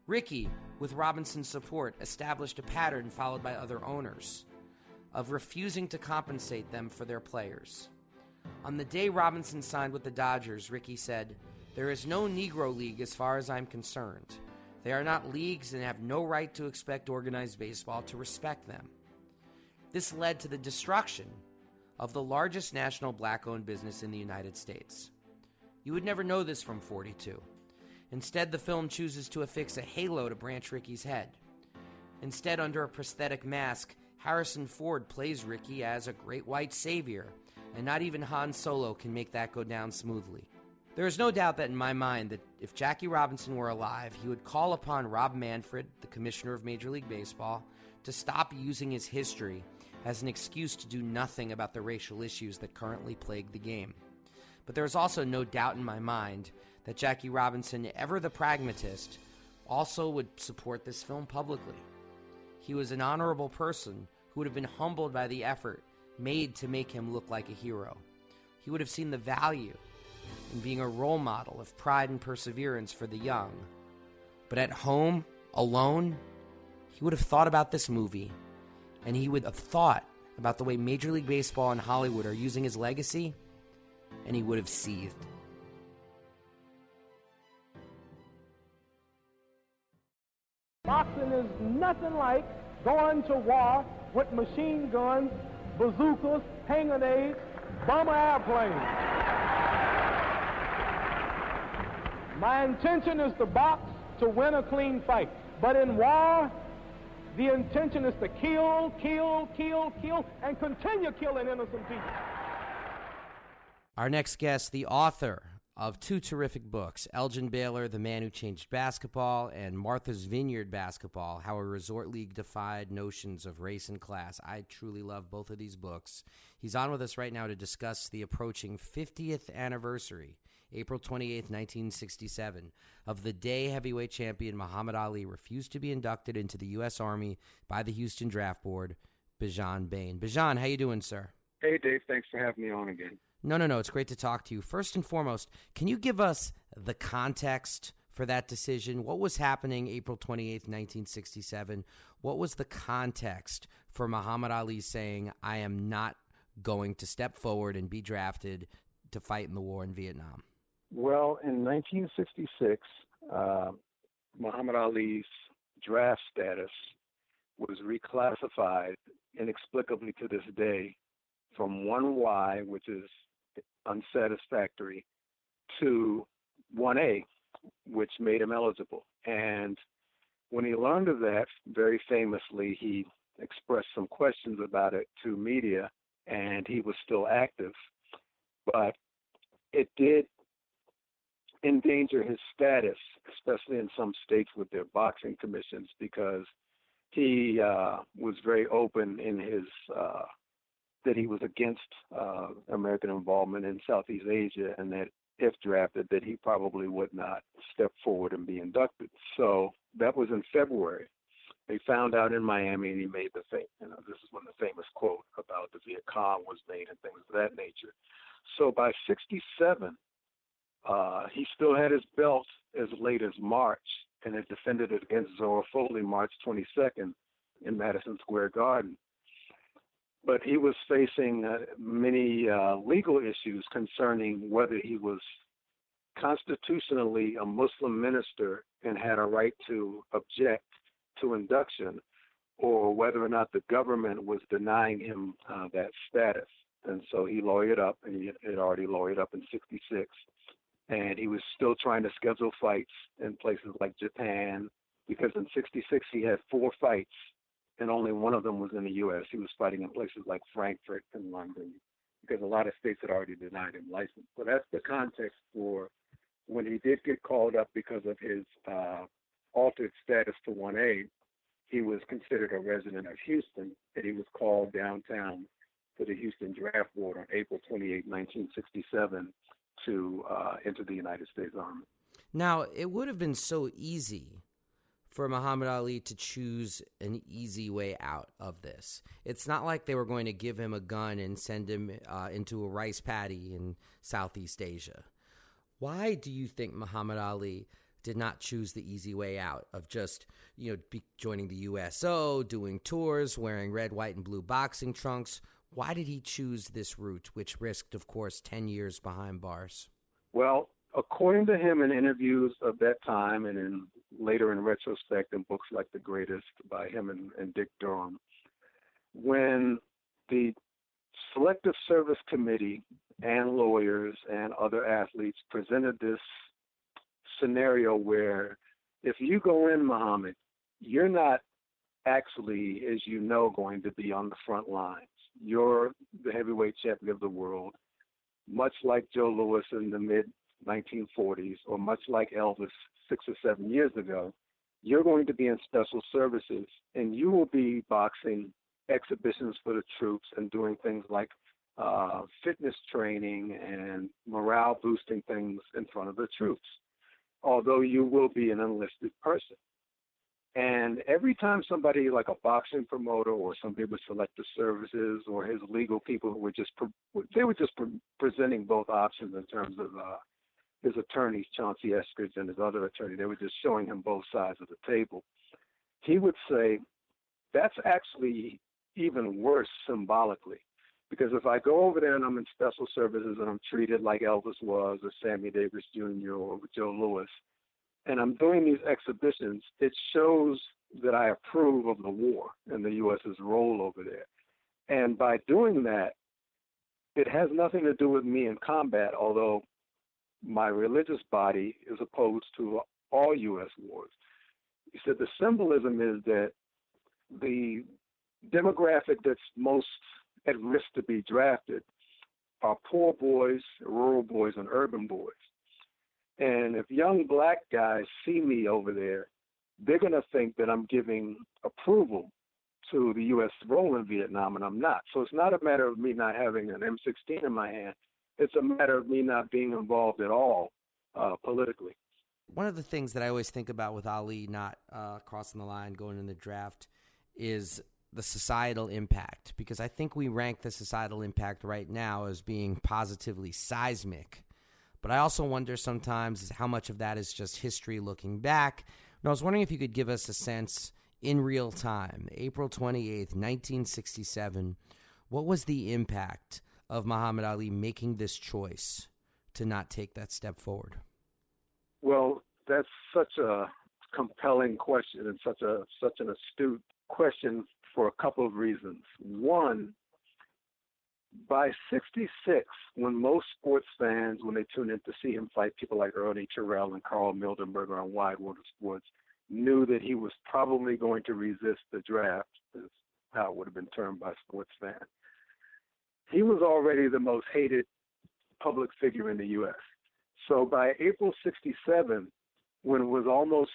Ricky, with Robinson's support, established a pattern followed by other owners of refusing to compensate them for their players. On the day Robinson signed with the Dodgers, Ricky said, "There is no Negro League as far as I'm concerned. They are not leagues and have no right to expect organized baseball to respect them." This led to the destruction of the largest national black-owned business in the United States. You would never know this from 42. Instead, the film chooses to affix a halo to Branch Rickey's head. Instead, under a prosthetic mask, Harrison Ford plays Ricky as a great white savior, and not even Han Solo can make that go down smoothly. There is no doubt that in my mind that if Jackie Robinson were alive, he would call upon Rob Manfred, the commissioner of Major League Baseball, to stop using his history as an excuse to do nothing about the racial issues that currently plague the game. But there is also no doubt in my mind that Jackie Robinson, ever the pragmatist, also would support this film publicly. He was an honorable person who would have been humbled by the effort made to make him look like a hero. He would have seen the value in being a role model of pride and perseverance for the young. But at home, alone, he would have thought about this movie, and he would have thought about the way Major League Baseball and Hollywood are using his legacy, and he would have seethed. Boxing is nothing like going to war with machine guns, bazookas, hand grenades, bomber airplanes. My intention is to box to win a clean fight. But in war, the intention is to kill, and continue killing innocent people. Our next guest, the author of two terrific books, Elgin Baylor, The Man Who Changed Basketball, and Martha's Vineyard Basketball, How a Resort League Defied Notions of Race and Class. I truly love both of these books. He's on with us right now to discuss the approaching 50th anniversary, April 28th, 1967, of the day heavyweight champion Muhammad Ali refused to be inducted into the U.S. Army by the Houston Draft Board, Bijan Bain. Bijan, how you doing, sir? Hey, Dave. Thanks for having me on again. No. It's great to talk to you. First and foremost, can you give us the context for that decision? What was happening April 28th, 1967? What was the context for Muhammad Ali saying, I am not going to step forward and be drafted to fight in the war in Vietnam? Well, in 1966, Muhammad Ali's draft status was reclassified inexplicably to this day from 1Y, which is unsatisfactory, to 1A, which made him eligible. And when he learned of that, very famously, he expressed some questions about it to media, and he was still active. But it did endanger his status, especially in some states with their boxing commissions, because he was very open in his that he was against American involvement in Southeast Asia, and that if drafted, that he probably would not step forward and be inducted. So that was in February. They found out in Miami, and he made this is when the famous quote about the Viet Cong was made and things of that nature. So by 67, he still had his belt as late as March, and had defended it against Zora Foley March 22nd in Madison Square Garden. But he was facing many legal issues concerning whether he was constitutionally a Muslim minister and had a right to object to induction, or whether or not the government was denying him that status. And so he lawyered up, and he had already lawyered up in 66. And he was still trying to schedule fights in places like Japan, because in 66 he had 4 fights, and only one of them was in the U.S. He was fighting in places like Frankfurt and London, because a lot of states had already denied him license. So that's the context for when he did get called up because of his altered status to 1A. He was considered a resident of Houston, and he was called downtown to the Houston Draft Board on April 28, 1967, to enter the United States Army. Now, it would have been so easy for Muhammad Ali to choose an easy way out of this. It's not like they were going to give him a gun and send him into a rice paddy in Southeast Asia. Why do you think Muhammad Ali did not choose the easy way out of just, joining the USO, doing tours, wearing red, white, and blue boxing trunks. Why did he choose this route, which risked, of course, 10 years behind bars? Well, according to him in interviews of that time and later in retrospect in books like The Greatest by him and Dick Durham, when the Selective Service Committee and lawyers and other athletes presented this scenario where if you go in, Muhammad, you're not actually, as you know, going to be on the front lines. You're the heavyweight champion of the world, much like Joe Louis in the mid-1940s or much like Elvis 6 or 7 years ago. You're going to be in special services, and you will be boxing exhibitions for the troops and doing things like fitness training and morale-boosting things in front of the troops, although you will be an enlisted person. And every time somebody like a boxing promoter or somebody with Selective Services or his legal people who were presenting both options in terms of his attorneys, Chauncey Eskridge and his other attorney, they were just showing him both sides of the table. He would say, that's actually even worse symbolically. Because if I go over there and I'm in special services and I'm treated like Elvis was or Sammy Davis Jr. or Joe Louis, and I'm doing these exhibitions, it shows that I approve of the war and the U.S.'s role over there. And by doing that, it has nothing to do with me in combat, although my religious body is opposed to all U.S. wars. He said the symbolism is that the demographic that's most at risk to be drafted are poor boys, rural boys, and urban boys. And if young black guys see me over there, they're going to think that I'm giving approval to the U.S. role in Vietnam, and I'm not. So it's not a matter of me not having an M16 in my hand. It's a matter of me not being involved at all politically. One of the things that I always think about with Ali not crossing the line, going in the draft, is the societal impact, because I think we rank the societal impact right now as being positively seismic. But I also wonder sometimes how much of that is just history looking back. And I was wondering if you could give us a sense in real time, April 28th, 1967, what was the impact of Muhammad Ali making this choice to not take that step forward? Well, that's such a compelling question and such an astute question for a couple of reasons. One, by 66, when most sports fans, when they tune in to see him fight people like Ernie Terrell and Carl Mildenberger on Wide World of Sports, knew that he was probably going to resist the draft, is how it would have been termed by sports fans. He was already the most hated public figure in the U.S. So by April 67, when it was almost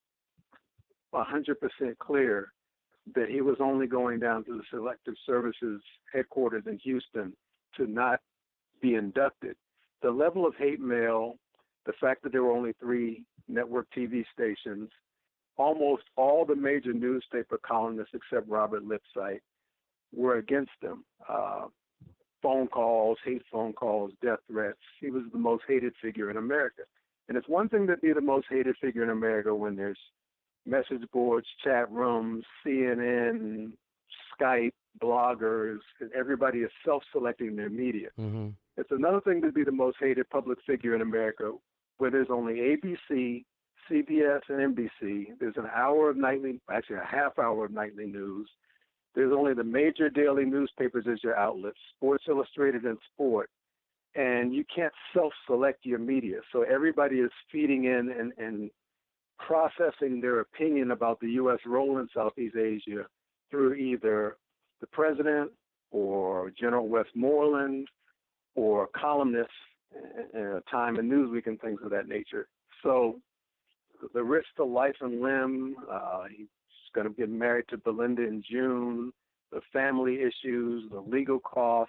100% clear that he was only going down to the Selective Services headquarters in Houston to not be inducted, the level of hate mail, the fact that there were only 3 network TV stations, almost all the major newspaper columnists except Robert Lipsyte were against him. Phone calls, hate phone calls, death threats. He was the most hated figure in America. And it's one thing to be the most hated figure in America when there's message boards, chat rooms, CNN, Skype, bloggers, and everybody is self-selecting their media. Mm-hmm. It's another thing to be the most hated public figure in America where there's only ABC, CBS, and NBC. There's a half hour of nightly news. There's only the major daily newspapers as your outlets, Sports Illustrated and Sport, and you can't self-select your media. So everybody is feeding in and processing their opinion about the U.S. role in Southeast Asia through either the president or General Westmoreland or columnists, Time and Newsweek and things of that nature. So the risk to life and limb, he's going to get married to Belinda in June, the family issues, the legal costs,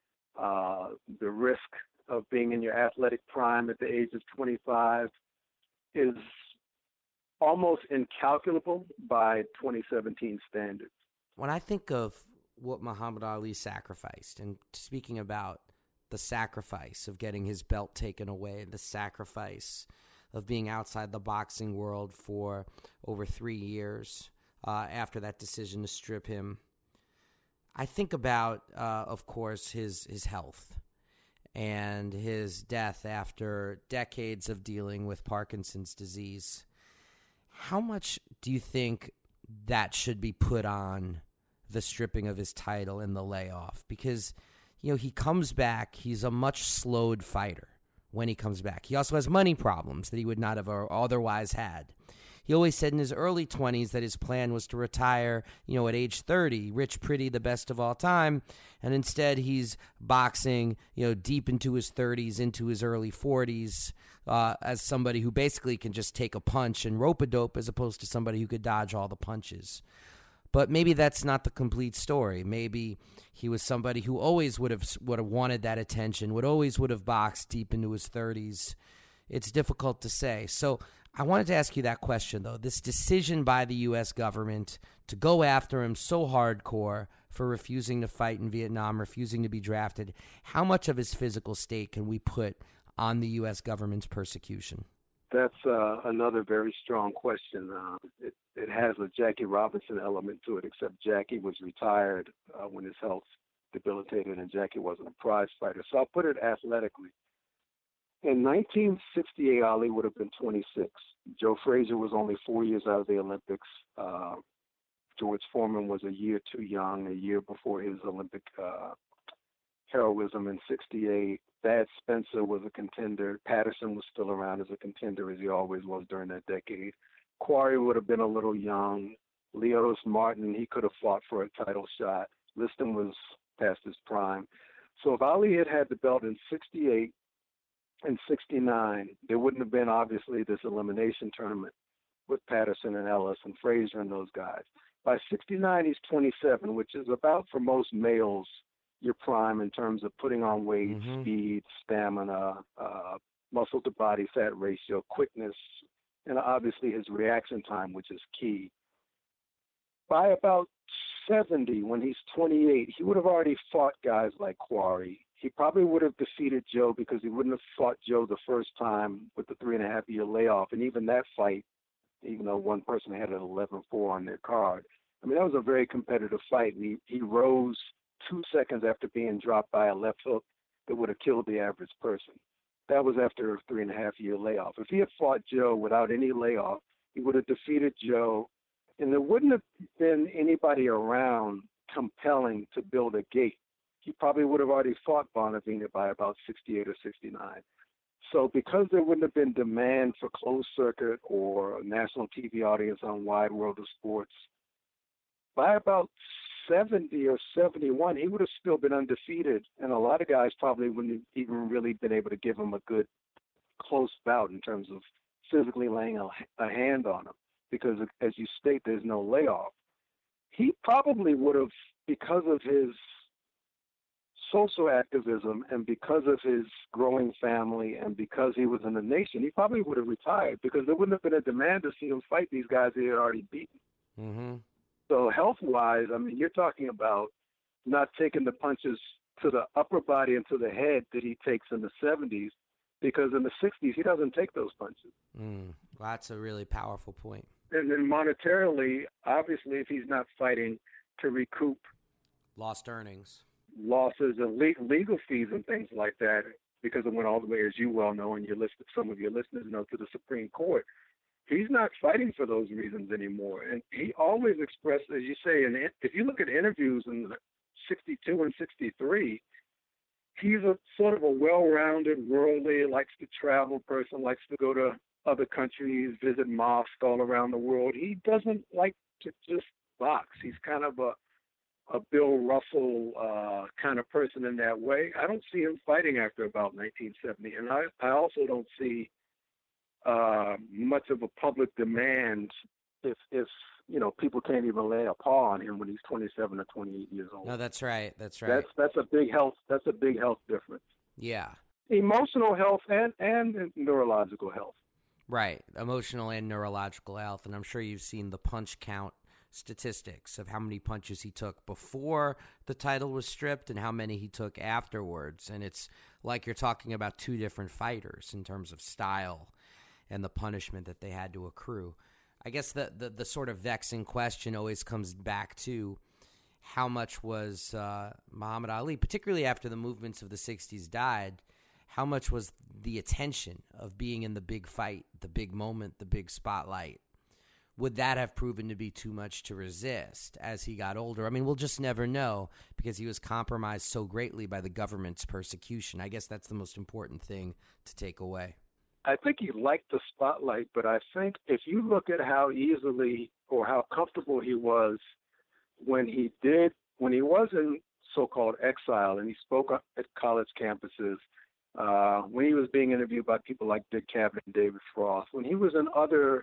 the risk of being in your athletic prime at the age of 25 is almost incalculable by 2017 standards. When I think of what Muhammad Ali sacrificed, and speaking about the sacrifice of getting his belt taken away, the sacrifice of being outside the boxing world for over 3 years after that decision to strip him. I think about, of course, his health and his death after decades of dealing with Parkinson's disease. How much do you think that should be put on the stripping of his title and the layoff? Because, he comes back. He's a much slowed fighter when he comes back. He also has money problems that he would not have otherwise had. He always said in his early 20s that his plan was to retire, at age 30, rich, pretty, the best of all time. And instead he's boxing, deep into his 30s, into his early 40s, as somebody who basically can just take a punch and rope-a-dope as opposed to somebody who could dodge all the punches. But maybe that's not the complete story. Maybe he was somebody who always would have wanted that attention, would have boxed deep into his 30s. It's difficult to say. So I wanted to ask you that question, though. This decision by the U.S. government to go after him so hardcore for refusing to fight in Vietnam, refusing to be drafted, how much of his physical state can we put on the U.S. government's persecution? That's another very strong question. It has a Jackie Robinson element to it, except Jackie was retired when his health debilitated and Jackie wasn't a prize fighter. So I'll put it athletically. In 1968, Ali would have been 26. Joe Frazier was only 4 years out of the Olympics. George Foreman was a year too young, a year before his Olympic heroism in 68. Thad Spencer was a contender. Patterson was still around as a contender, as he always was during that decade. Quarry would have been a little young. Leotis Martin, he could have fought for a title shot. Liston was past his prime. So if Ali had had the belt in 68 and 69, there wouldn't have been, obviously, this elimination tournament with Patterson and Ellis and Frazier and those guys. By 69, he's 27, which is about, for most males, your prime in terms of putting on weight, speed, stamina, muscle to body fat ratio, quickness, and obviously his reaction time, which is key. By about 70, when he's 28, he would have already fought guys like Quarry. He probably would have defeated Joe because he wouldn't have fought Joe the first time with the 3.5-year layoff. And even that fight, even though one person had an 11-4 on their card, I mean, that was a very competitive fight. And he rose 2 seconds after being dropped by a left hook that would have killed the average person. That was after a 3.5-year layoff. If he had fought Joe without any layoff, he would have defeated Joe, and there wouldn't have been anybody around compelling to build a gate. He probably would have already fought Bonavena by about 68 or 69. So because there wouldn't have been demand for closed circuit or a national TV audience on Wide World of Sports, by about 70 or 71, he would have still been undefeated, and a lot of guys probably wouldn't have even really been able to give him a good close bout in terms of physically laying a hand on him, because, as you state, there's no layoff. He probably would have, because of his social activism and because of his growing family and because he was in the nation, he probably would have retired because there wouldn't have been a demand to see him fight these guys he had already beaten. Mm-hmm. So health-wise, I mean, you're talking about not taking the punches to the upper body and to the head that he takes in the 70s, because in the 60s, he doesn't take those punches. Well, that's a really powerful point. And then monetarily, obviously, if he's not fighting to recoup lost earnings, losses and legal fees and things like that, because it went all the way, as you well know, and some of your listeners know, to the Supreme Court. He's not fighting for those reasons anymore. And he always expressed, as you say, and if you look at interviews in 62 and 63, he's a sort of a well-rounded, worldly, likes to travel person, likes to go to other countries, visit mosques all around the world. He doesn't like to just box. He's kind of a Bill Russell kind of person in that way. I don't see him fighting after about 1970. And I also don't see much of a public demand if people can't even lay a paw on him when he's 27 or 28 years old. No, that's right. That's a big health difference. Yeah. Emotional health and neurological health. Right. Emotional and neurological health. And I'm sure you've seen the punch count statistics of how many punches he took before the title was stripped and how many he took afterwards. And it's like you're talking about two different fighters in terms of style and the punishment that they had to accrue. I guess the sort of vexing question always comes back to how much was Muhammad Ali, particularly after the movements of the 60s died, how much was the attention of being in the big fight, the big moment, the big spotlight? Would that have proven to be too much to resist as he got older? I mean, we'll just never know because he was compromised so greatly by the government's persecution. I guess that's the most important thing to take away. I think he liked the spotlight, but I think if you look at how easily or how comfortable he was when he was in so-called exile and he spoke at college campuses, when he was being interviewed by people like Dick Cavett and David Frost, when he was in other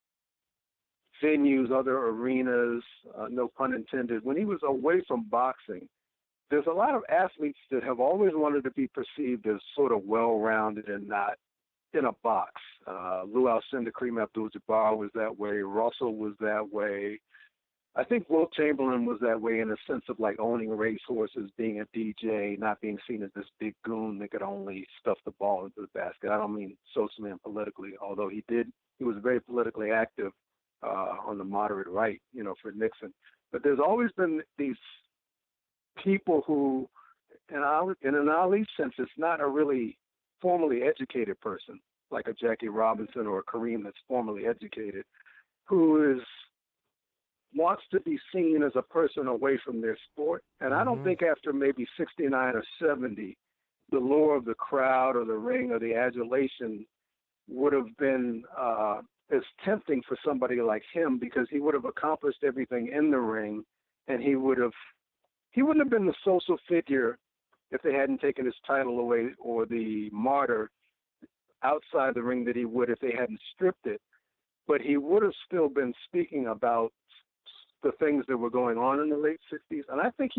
venues, other arenas, no pun intended, when he was away from boxing, there's a lot of athletes that have always wanted to be perceived as sort of well-rounded and not in a box. Lou Alcindor, Kareem Abdul-Jabbar was that way. Russell was that way. I think Wilt Chamberlain was that way in a sense of like owning racehorses, being a DJ, not being seen as this big goon that could only stuff the ball into the basket. I don't mean socially and politically, although he was very politically active on the moderate right, for Nixon. But there's always been these people who, in an Ali sense, it's not a really formally educated person, like a Jackie Robinson or a Kareem that's formally educated, who wants to be seen as a person away from their sport. And I don't think after maybe 69 or 70, the lure of the crowd or the ring or the adulation would have been as tempting for somebody like him, because he would have accomplished everything in the ring, and he wouldn't have been the social figure if they hadn't taken his title away, or the martyr outside the ring that he would if they hadn't stripped it. But he would have still been speaking about the things that were going on in the late 60s. And I think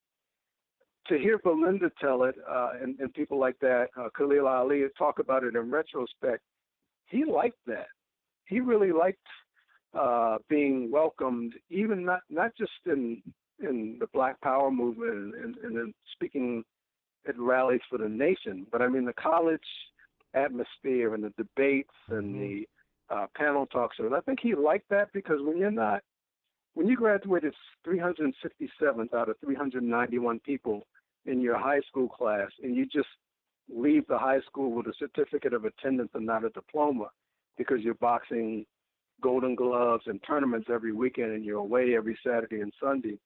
to hear Belinda tell it, and people like that, Khalil Ali, talk about it in retrospect, he liked that. He really liked being welcomed, even not just in the Black Power movement and then speaking at rallies for the nation, but I mean the college atmosphere and the debates and the panel talk shows. I think he liked that, because when you graduated 367th out of 391 people in your high school class, and you just leave the high school with a certificate of attendance and not a diploma, because you're boxing Golden Gloves and tournaments every weekend and you're away every Saturday and Sunday,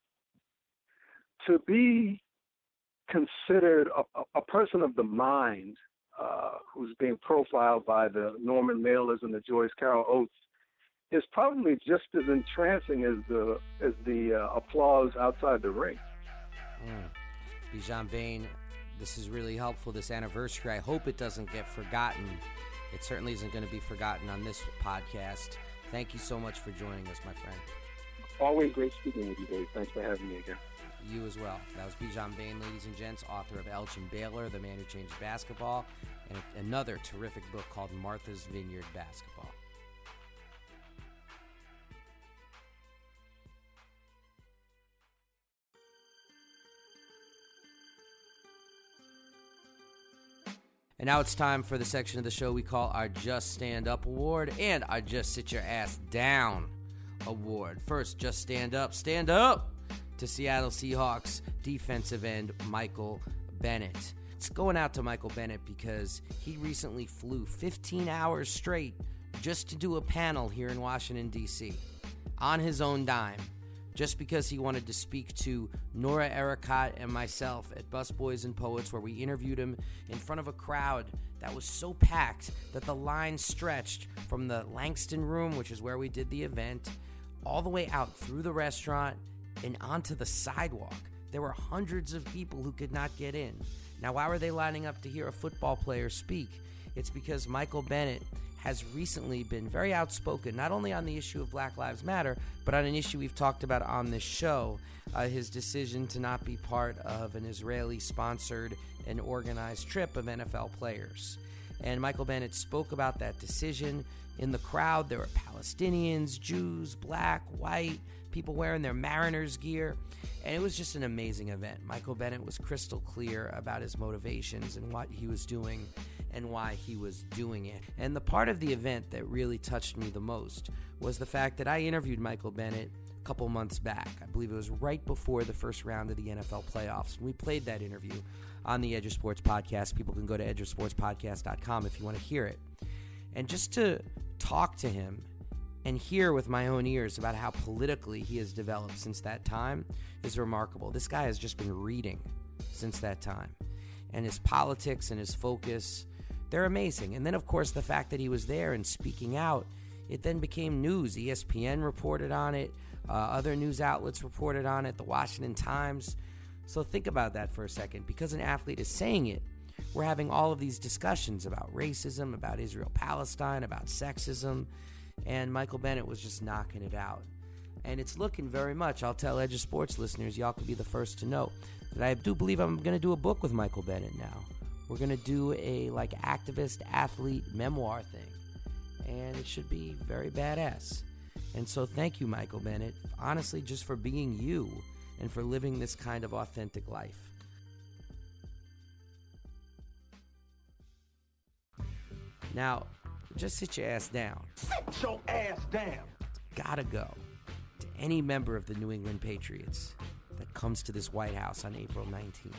to be considered a person of the mind who's being profiled by the Norman Mailers and the Joyce Carol Oates is probably just as entrancing as the applause outside the ring. Bijan Bain, this is really helpful, this anniversary. I hope it doesn't get forgotten. It certainly isn't going to be forgotten on this podcast. Thank you so much for joining us, my friend. Always great speaking with you, Dave. Thanks for having me again. You as well. That was Bijan Bain, ladies and gents, author of Elgin Baylor, The Man Who Changed Basketball, and another terrific book called Martha's Vineyard Basketball. And now it's time for the section of the show we call our Just Stand Up Award and our Just Sit Your Ass Down Award. First, Just Stand Up to Seattle Seahawks defensive end Michael Bennett. It's going out to Michael Bennett because he recently flew 15 hours straight just to do a panel here in Washington, D.C. on his own dime, just because he wanted to speak to Nora Ericott and myself at Busboys and Poets, where we interviewed him in front of a crowd that was so packed that the line stretched from the Langston Room, which is where we did the event, all the way out through the restaurant and onto the sidewalk. There were hundreds of people who could not get in. Now, why were they lining up to hear a football player speak? It's because Michael Bennett has recently been very outspoken, not only on the issue of Black Lives Matter, but on an issue we've talked about on this show, his decision to not be part of an Israeli-sponsored and organized trip of NFL players. And Michael Bennett spoke about that decision. In the crowd, there were Palestinians, Jews, black, white, people wearing their Mariners gear, and it was just an amazing event. Michael Bennett was crystal clear about his motivations and what he was doing, and why he was doing it. And the part of the event that really touched me the most was the fact that I interviewed Michael Bennett a couple months back. I believe it was right before the first round of the NFL playoffs. And we played that interview on the Edge of Sports podcast. People can go to edgeofsportspodcast.com if you want to hear it. And just to talk to him and hear with my own ears about how politically he has developed since that time is remarkable. This guy has just been reading since that time. And his politics and his focus, they're amazing. And then, of course, the fact that he was there and speaking out, it then became news. ESPN reported on it. Other news outlets reported on it. The Washington Times. So think about that for a second. Because an athlete is saying it, we're having all of these discussions about racism, about Israel-Palestine, about sexism. And Michael Bennett was just knocking it out. And it's looking very much, I'll tell Edge of Sports listeners, y'all could be the first to know, that I do believe I'm going to do a book with Michael Bennett now. We're going to do a activist athlete memoir thing. And it should be very badass. And so thank you, Michael Bennett, honestly, just for being you and for living this kind of authentic life. Now, just sit your ass down. Sit your ass down. Gotta go to any member of the New England Patriots that comes to this White House on April 19th.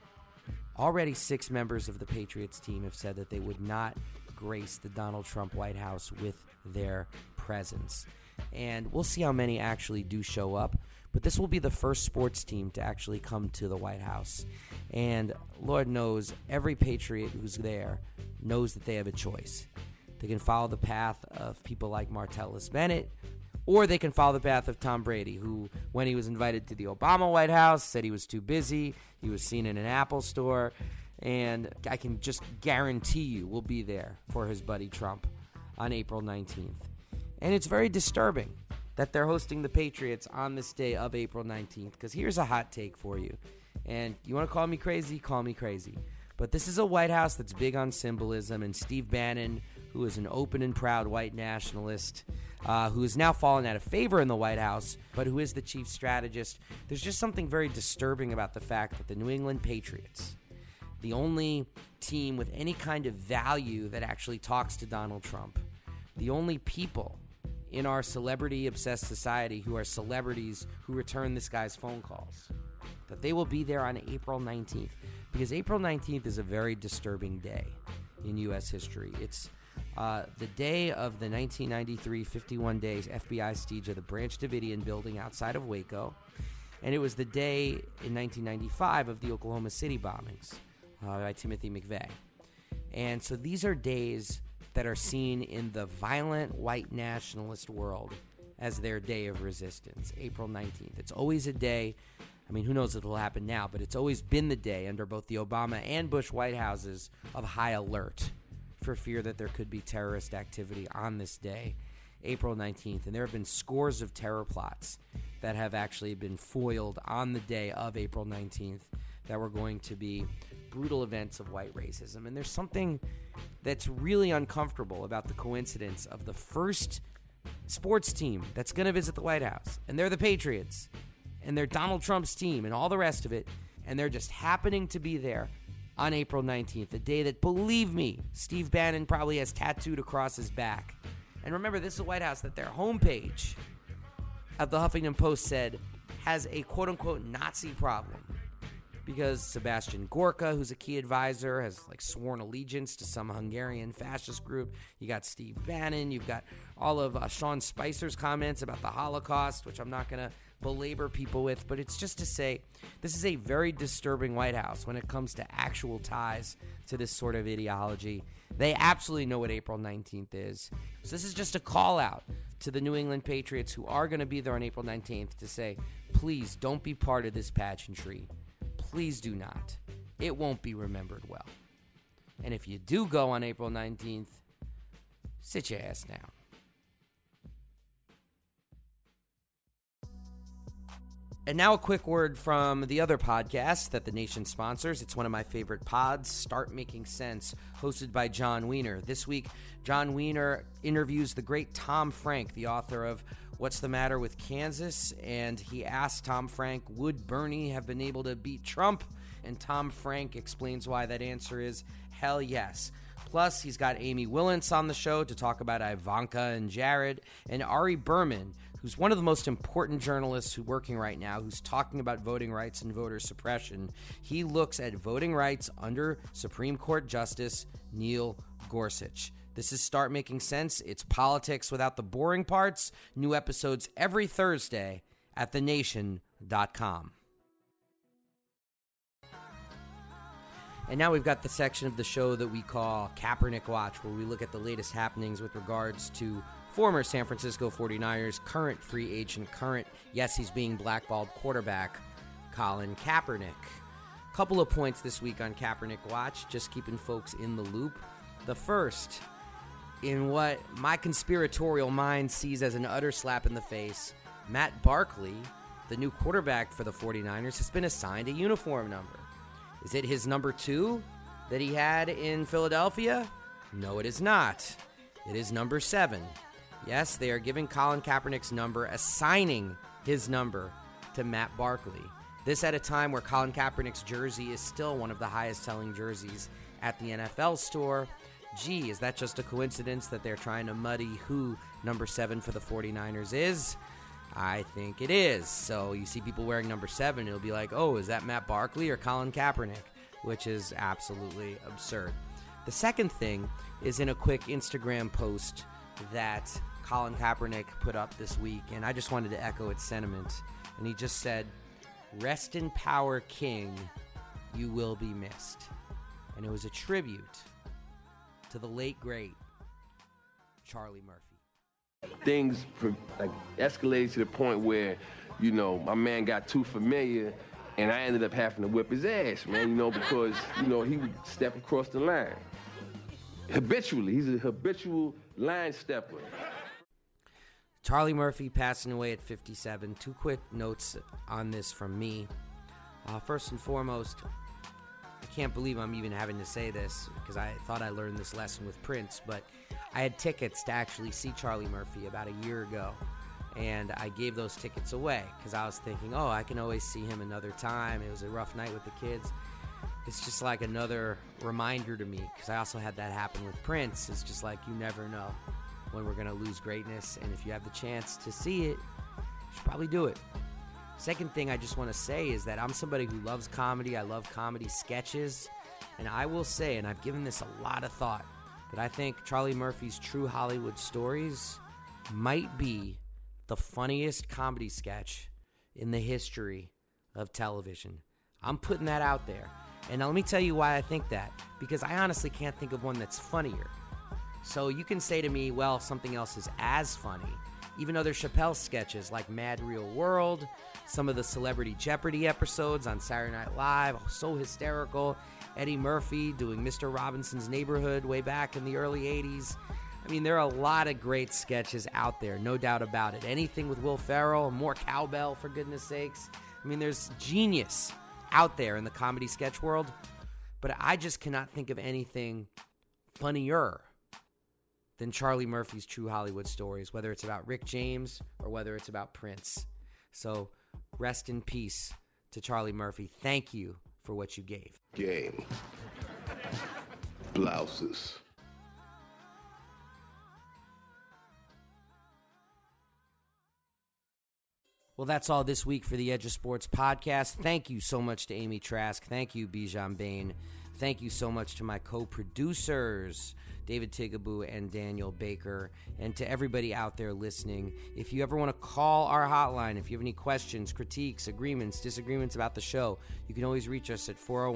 Already 6 members of the Patriots team have said that they would not grace the Donald Trump White House with their presence. And we'll see how many actually do show up. But this will be the first sports team to actually come to the White House. And Lord knows, every Patriot who's there knows that they have a choice. They can follow the path of people like Martellus Bennett, or they can follow the path of Tom Brady, who, when he was invited to the Obama White House, said he was too busy. He was seen in an Apple store. And I can just guarantee you will be there for his buddy Trump on April 19th. And it's very disturbing that they're hosting the Patriots on this day of April 19th, because here's a hot take for you. And you want to call me crazy? Call me crazy. But this is a White House that's big on symbolism, and Steve Bannon, who is an open and proud white nationalist, who has now fallen out of favor in the White House, but who is the chief strategist, there's just something very disturbing about the fact that the New England Patriots, the only team with any kind of value that actually talks to Donald Trump, the only people in our celebrity-obsessed society who are celebrities who return this guy's phone calls, that they will be there on April 19th. Because April 19th is a very disturbing day in U.S. history. It's the day of the 1993 51 days FBI siege of the Branch Davidian building outside of Waco. And it was the day in 1995 of the Oklahoma City bombings by Timothy McVeigh. And so these are days that are seen in the violent white nationalist world as their day of resistance, April 19th. It's always a day, I mean, who knows if it'll happen now, but it's always been the day under both the Obama and Bush White Houses of high alert for fear that there could be terrorist activity on this day, April 19th. And there have been scores of terror plots that have actually been foiled on the day of April 19th that were going to be brutal events of white racism. And there's something that's really uncomfortable about the coincidence of the first sports team that's going to visit the White House, and they're the Patriots, and they're Donald Trump's team and all the rest of it, and they're just happening to be there on April 19th, a day that, believe me, Steve Bannon probably has tattooed across his back. And remember, this is a White House that their homepage of the Huffington Post said has a quote-unquote Nazi problem, because Sebastian Gorka, who's a key advisor, has sworn allegiance to some Hungarian fascist group. You got Steve Bannon. You've got all of Sean Spicer's comments about the Holocaust, which I'm not going to belabor people with. But it's just to say this is a very disturbing White House when it comes to actual ties to this sort of ideology. They absolutely know what April 19th is. So this is just a call out to the New England Patriots who are going to be there on April 19th to say, please don't be part of this pageantry. Please do not. It won't be remembered well. And if you do go on April 19th, sit your ass down. And now a quick word from the other podcast that the nation sponsors. It's one of my favorite pods, Start Making Sense, hosted by John Wiener. This week, John Wiener interviews the great Tom Frank, the author of What's the Matter with Kansas? And he asked Tom Frank, would Bernie have been able to beat Trump? And Tom Frank explains why that answer is hell yes. Plus, he's got Amy Willence on the show to talk about Ivanka and Jared, and Ari Berman, who's one of the most important journalists working right now, who's talking about voting rights and voter suppression. He looks at voting rights under Supreme Court Justice Neil Gorsuch. This is Start Making Sense. It's politics without the boring parts. New episodes every Thursday at thenation.com. And now we've got the section of the show that we call Kaepernick Watch, where we look at the latest happenings with regards to former San Francisco 49ers, current free agent, yes, he's being blackballed quarterback, Colin Kaepernick. Couple of points this week on Kaepernick Watch, just keeping folks in the loop. The first, in what my conspiratorial mind sees as an utter slap in the face, Matt Barkley, the new quarterback for the 49ers, has been assigned a uniform number. Is it his number 2 that he had in Philadelphia? No, it is not. It is number 7. Yes, they are giving Colin Kaepernick's number, assigning his number to Matt Barkley. This at a time where Colin Kaepernick's jersey is still one of the highest-selling jerseys at the NFL store. Gee, is that just a coincidence that they're trying to muddy who number 7 for the 49ers is? I think it is. So you see people wearing number 7, it'll be like, oh, is that Matt Barkley or Colin Kaepernick? Which is absolutely absurd. The second thing is in a quick Instagram post that Colin Kaepernick put up this week, and I just wanted to echo its sentiment. And he just said, "Rest in power, King. You will be missed." And it was a tribute to the late, great Charlie Murphy. Things escalated to the point where, my man got too familiar, and I ended up having to whip his ass, man, because, he would step across the line. Habitually. He's a habitual line stepper. Charlie Murphy passing away at 57. 2 quick notes on this from me. First and foremost, I can't believe I'm even having to say this because I thought I learned this lesson with Prince, but I had tickets to actually see Charlie Murphy about a year ago, and I gave those tickets away because I was thinking, I can always see him another time. It was a rough night with the kids. It's just like another reminder to me because I also had that happen with Prince. It's just like you never know when we're going to lose greatness, and if you have the chance to see it, you should probably do it. Second thing I just want to say is that I'm somebody who loves comedy. I love comedy sketches, and I will say, and I've given this a lot of thought, that I think Charlie Murphy's True Hollywood Stories might be the funniest comedy sketch in the history of television. I'm putting that out there. And now let me tell you why I think that. Because I honestly can't think of one that's funnier. So you can say to me, well, something else is as funny. Even other Chappelle sketches like Mad Real World, some of the Celebrity Jeopardy episodes on Saturday Night Live, so hysterical. Eddie Murphy doing Mr. Robinson's Neighborhood way back in the early 80s. I mean, there are a lot of great sketches out there, no doubt about it. Anything with Will Ferrell, more cowbell, for goodness sakes. I mean, there's genius out there in the comedy sketch world, but I just cannot think of anything funnier than Charlie Murphy's True Hollywood Stories, whether it's about Rick James or whether it's about Prince. So rest in peace to Charlie Murphy. Thank you for what you gave. Game. Blouses. Well, that's all this week for the Edge of Sports podcast. Thank you so much to Amy Trask. Thank you, Bijan Bain. Thank you so much to my co-producers, David Tigaboo and Daniel Baker, and to everybody out there listening. If you ever want to call our hotline, if you have any questions, critiques, agreements, disagreements about the show, you can always reach us at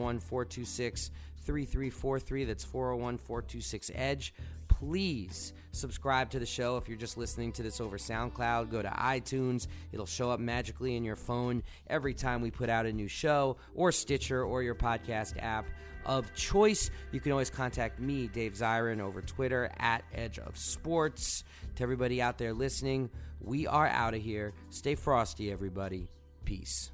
401-426-3343. That's 401-426-EDGE. Please subscribe to the show. If you're just listening to this over SoundCloud, go to iTunes. It'll show up magically in your phone every time we put out a new show, or Stitcher, or your podcast app of choice. You can always contact me, Dave Zirin, over Twitter at Edge of Sports. To everybody out there listening, we are out of here. Stay frosty, everybody. Peace.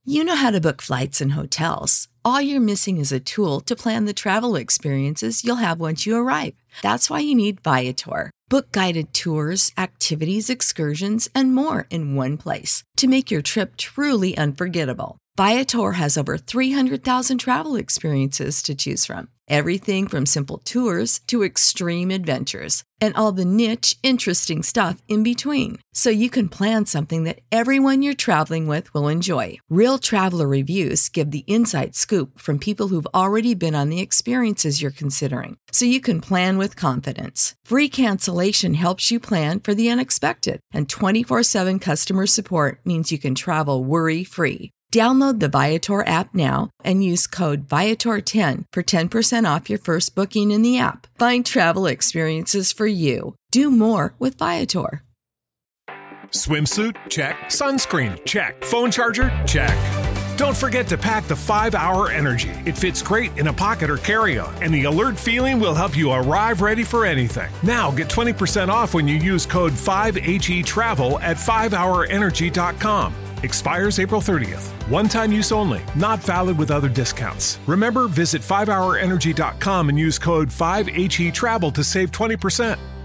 You know how to book flights and hotels. All you're missing is a tool to plan the travel experiences you'll have once you arrive. That's why you need Viator. Book guided tours, activities, excursions, and more in one place to make your trip truly unforgettable. Viator has over 300,000 travel experiences to choose from. Everything from simple tours to extreme adventures and all the niche, interesting stuff in between. So you can plan something that everyone you're traveling with will enjoy. Real traveler reviews give the inside scoop from people who've already been on the experiences you're considering. So you can plan with confidence. Free cancellation helps you plan for the unexpected. And 24/7 customer support means you can travel worry-free. Download the Viator app now and use code Viator10 for 10% off your first booking in the app. Find travel experiences for you. Do more with Viator. Swimsuit? Check. Sunscreen? Check. Phone charger? Check. Don't forget to pack the 5-Hour Energy. It fits great in a pocket or carry-on, and the alert feeling will help you arrive ready for anything. Now get 20% off when you use code 5HETRAVEL at 5hourenergy.com. Expires April 30th. One-time use only. Not valid with other discounts. Remember, visit 5hourenergy.com and use code 5HETRAVEL to save 20%.